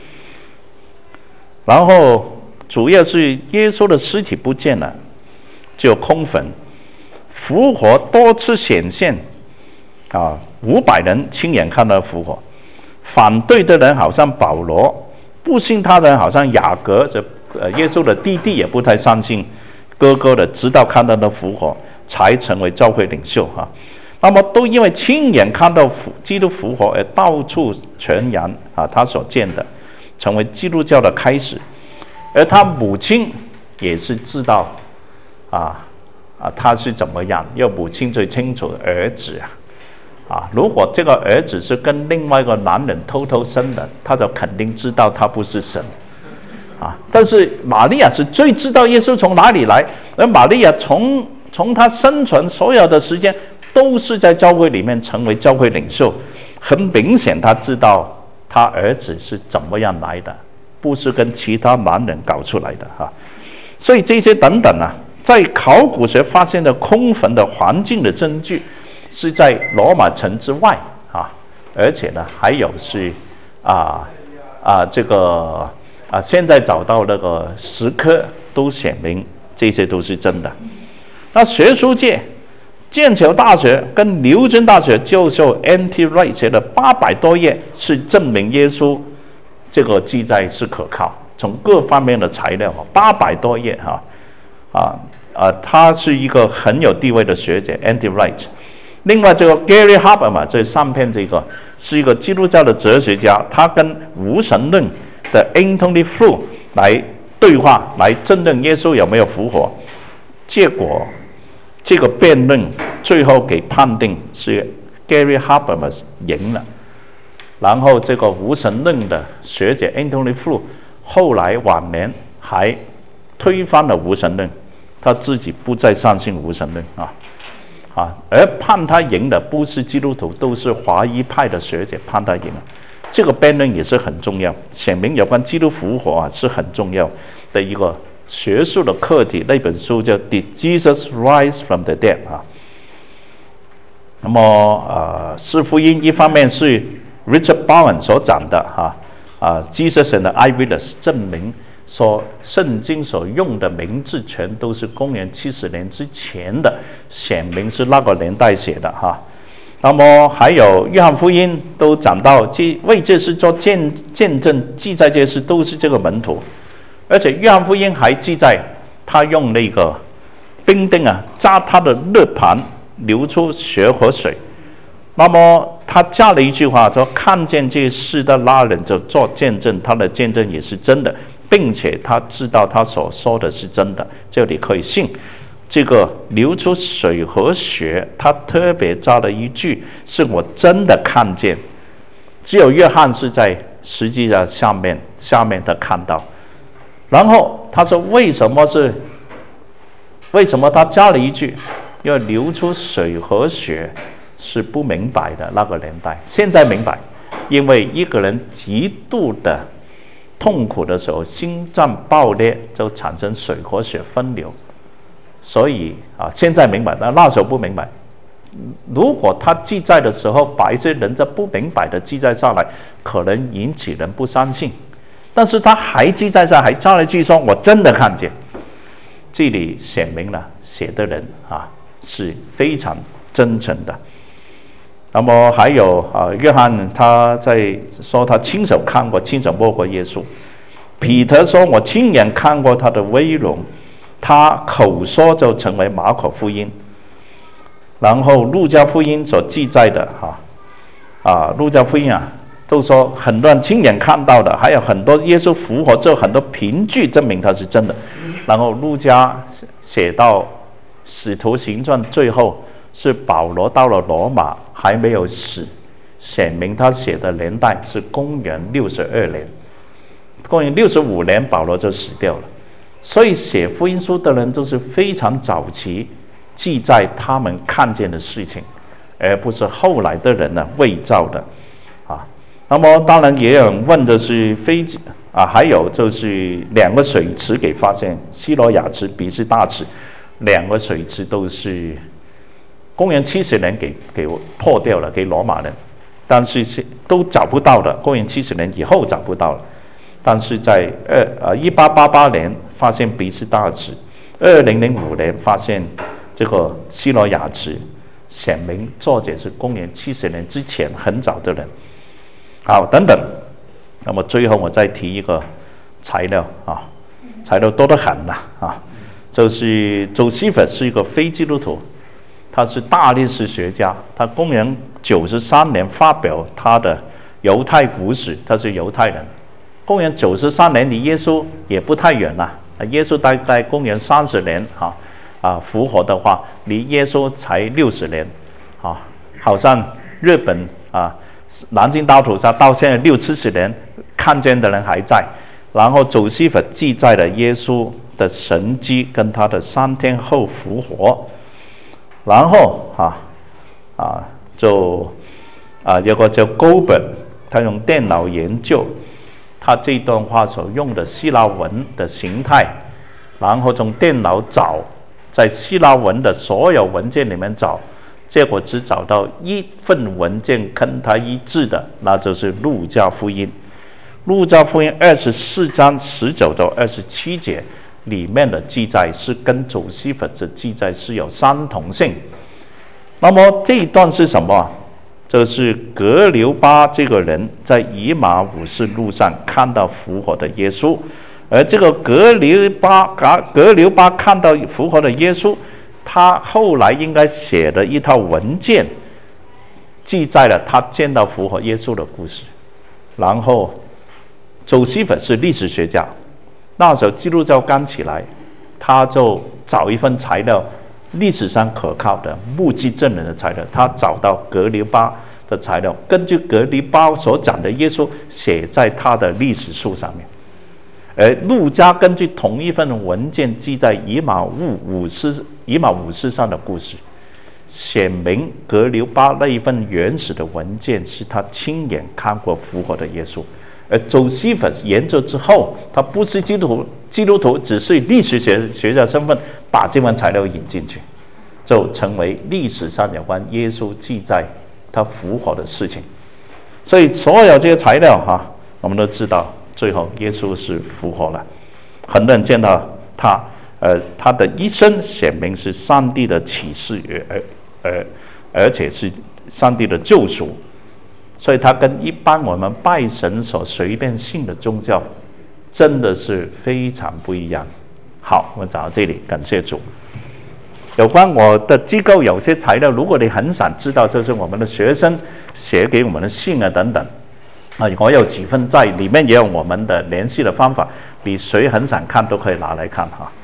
然后主要是耶稣的尸体不见了，只有空坟。复活多次显现500人亲眼看到复活。反对的人好像保罗，不信他的人好像雅各，耶稣的弟弟也不太相信哥哥的，直到看到的复活才成为教会领袖那么都因为亲眼看到基督复活而到处传扬他所见的，成为基督教的开始。而他母亲也是知道他是怎么样，因为母亲最清楚儿子如果这个儿子是跟另外一个男人偷偷生的，他就肯定知道他不是神但是玛利亚是最知道耶稣从哪里来，而玛利亚从他生存所有的时间都是在教会里面成为教会领袖，很明显他知道他儿子是怎么样来的，不是跟其他男人搞出来的所以这些等等在考古学发现的空坟的环境的证据是在罗马城之外而且呢还有是现在找到那个石刻都显明这些都是真的。那学术界，剑桥大学跟牛津大学教授 N.T. Wright 写的800多页，是证明耶稣这个记载是可靠，从各方面的材料800多页他是一个很有地位的学者 N.T. Wright。另外这个 Gary Habermas 这上片这个是一个基督教的哲学家，他跟无神论的 Anthony Flew 来对话，来证认耶稣有没有复活。结果这个辩论最后给判定是 Gary Habermas 赢了，然后这个无神论的学者 Anthony Flew 后来晚年还推翻了无神论，他自己不再相信无神论而判他赢的不是基督徒，都是华裔派的学者判他赢了。这个辩论也是很重要，显明有关基督复活是很重要的一个学术的课题。那本书叫《Did Jesus Rise from the Dead》那么四福音一方面是 Richard Bowen 所讲的Jesus and the Eyewitness 证明说圣经所用的名字全都是公元70年之前的，显明是那个年代写的那么还有约翰福音都讲到为这事做见证，记载这些事都是这个门徒。而且约翰福音还记载他用那个兵丁扎他的肋旁，流出血和水。那么他加了一句话说，看见这事的那人就做见证，他的见证也是真的，并且他知道他所说的是真的，这里可以信。这个流出水和血，他特别加了一句，是我真的看见。只有约翰是在实际上下面他看到。然后他说为什么他加了一句，因为流出水和血是不明白的那个年代，现在明白，因为一个人极度的痛苦的时候，心脏爆裂就产生水和血分流，所以现在明白，那时候不明白。如果他记载的时候把一些人家不明白的记载上来，可能引起人不相信。但是他还记载上，还加了一句说我真的看见，这里显明了写的人是非常真诚的。那么还有约翰他在说他亲手看过亲手摸过耶稣。彼得说我亲眼看过他的威荣，他口说就成为马可福音。然后路加福音所记载的路加福音都说很多人亲眼看到的，还有很多耶稣复活之后很多凭据证明他是真的。然后路加写到使徒行传最后是保罗到了罗马还没有死，显明他写的年代是公元62年，公元65年保罗就死掉了。所以写福音书的人都是非常早期记载他们看见的事情，而不是后来的人呢伪造的啊。那么当然也有人问的是还有就是2个水池给发现，西罗亚池、比斯大池，2个水池都是公元70年给破掉了，给罗马人，但是都找不到的，公元70年以后找不到了。但是在1888年发现比斯大池，2005年发现这个西罗亚池，显明作者是公元70年之前很早的人。好，等等。那么最后我再提一个材料啊，材料多得很啊，就是Josephus是一个非基督徒，他是大历史学家，他公元93年发表他的犹太古史，他是犹太人。公元93年离耶稣也不太远了，耶稣大概公元30年复活的话，离耶稣才60年啊，好像日本南京大屠杀到现在60-70年，看见的人还在。然后Josephus记载了耶稣的神迹跟他的3天后复活。然后有个叫 Goldberg， 他用电脑研究他这段话所用的希腊文的形态，然后从电脑找，在希腊文的所有文件里面找，结果只找到一份文件跟他一致的，那就是路加福音。路加福音24章19到27节里面的记载是跟Josephus的记载是有相同性。那么这一段是什么？就是格留巴这个人在以马忤斯路上看到复活的耶稣，而这个格留巴看到复活的耶稣，他后来应该写的一套文件，记载了他见到复活耶稣的故事。然后Josephus是历史学家，那时候基督教刚起来，他就找一份材料，历史上可靠的目击证人的材料，他找到格留巴的材料，根据格留巴所讲的耶稣写在他的历史书上面。而路加根据同一份文件记在以马忤斯上的故事，显明格留巴那一份原始的文件是他亲眼看过复活的耶稣。而Josephus研究之后，他不是基督徒，只是以历史学家身份把这份材料引进去，就成为历史上有关耶稣记载他复活的事情。所以所有这些材料我们都知道，最后耶稣是复活了，很多人见到他，他的一生显明是上帝的启示，而且是上帝的救赎。所以他跟一般我们拜神所随便信的宗教真的是非常不一样。好，我们讲到这里，感谢主。有关我的机构有些材料，如果你很想知道，就是我们的学生写给我们的信等等我有几份在里面，也有我们的联系的方法，你谁很想看都可以拿来看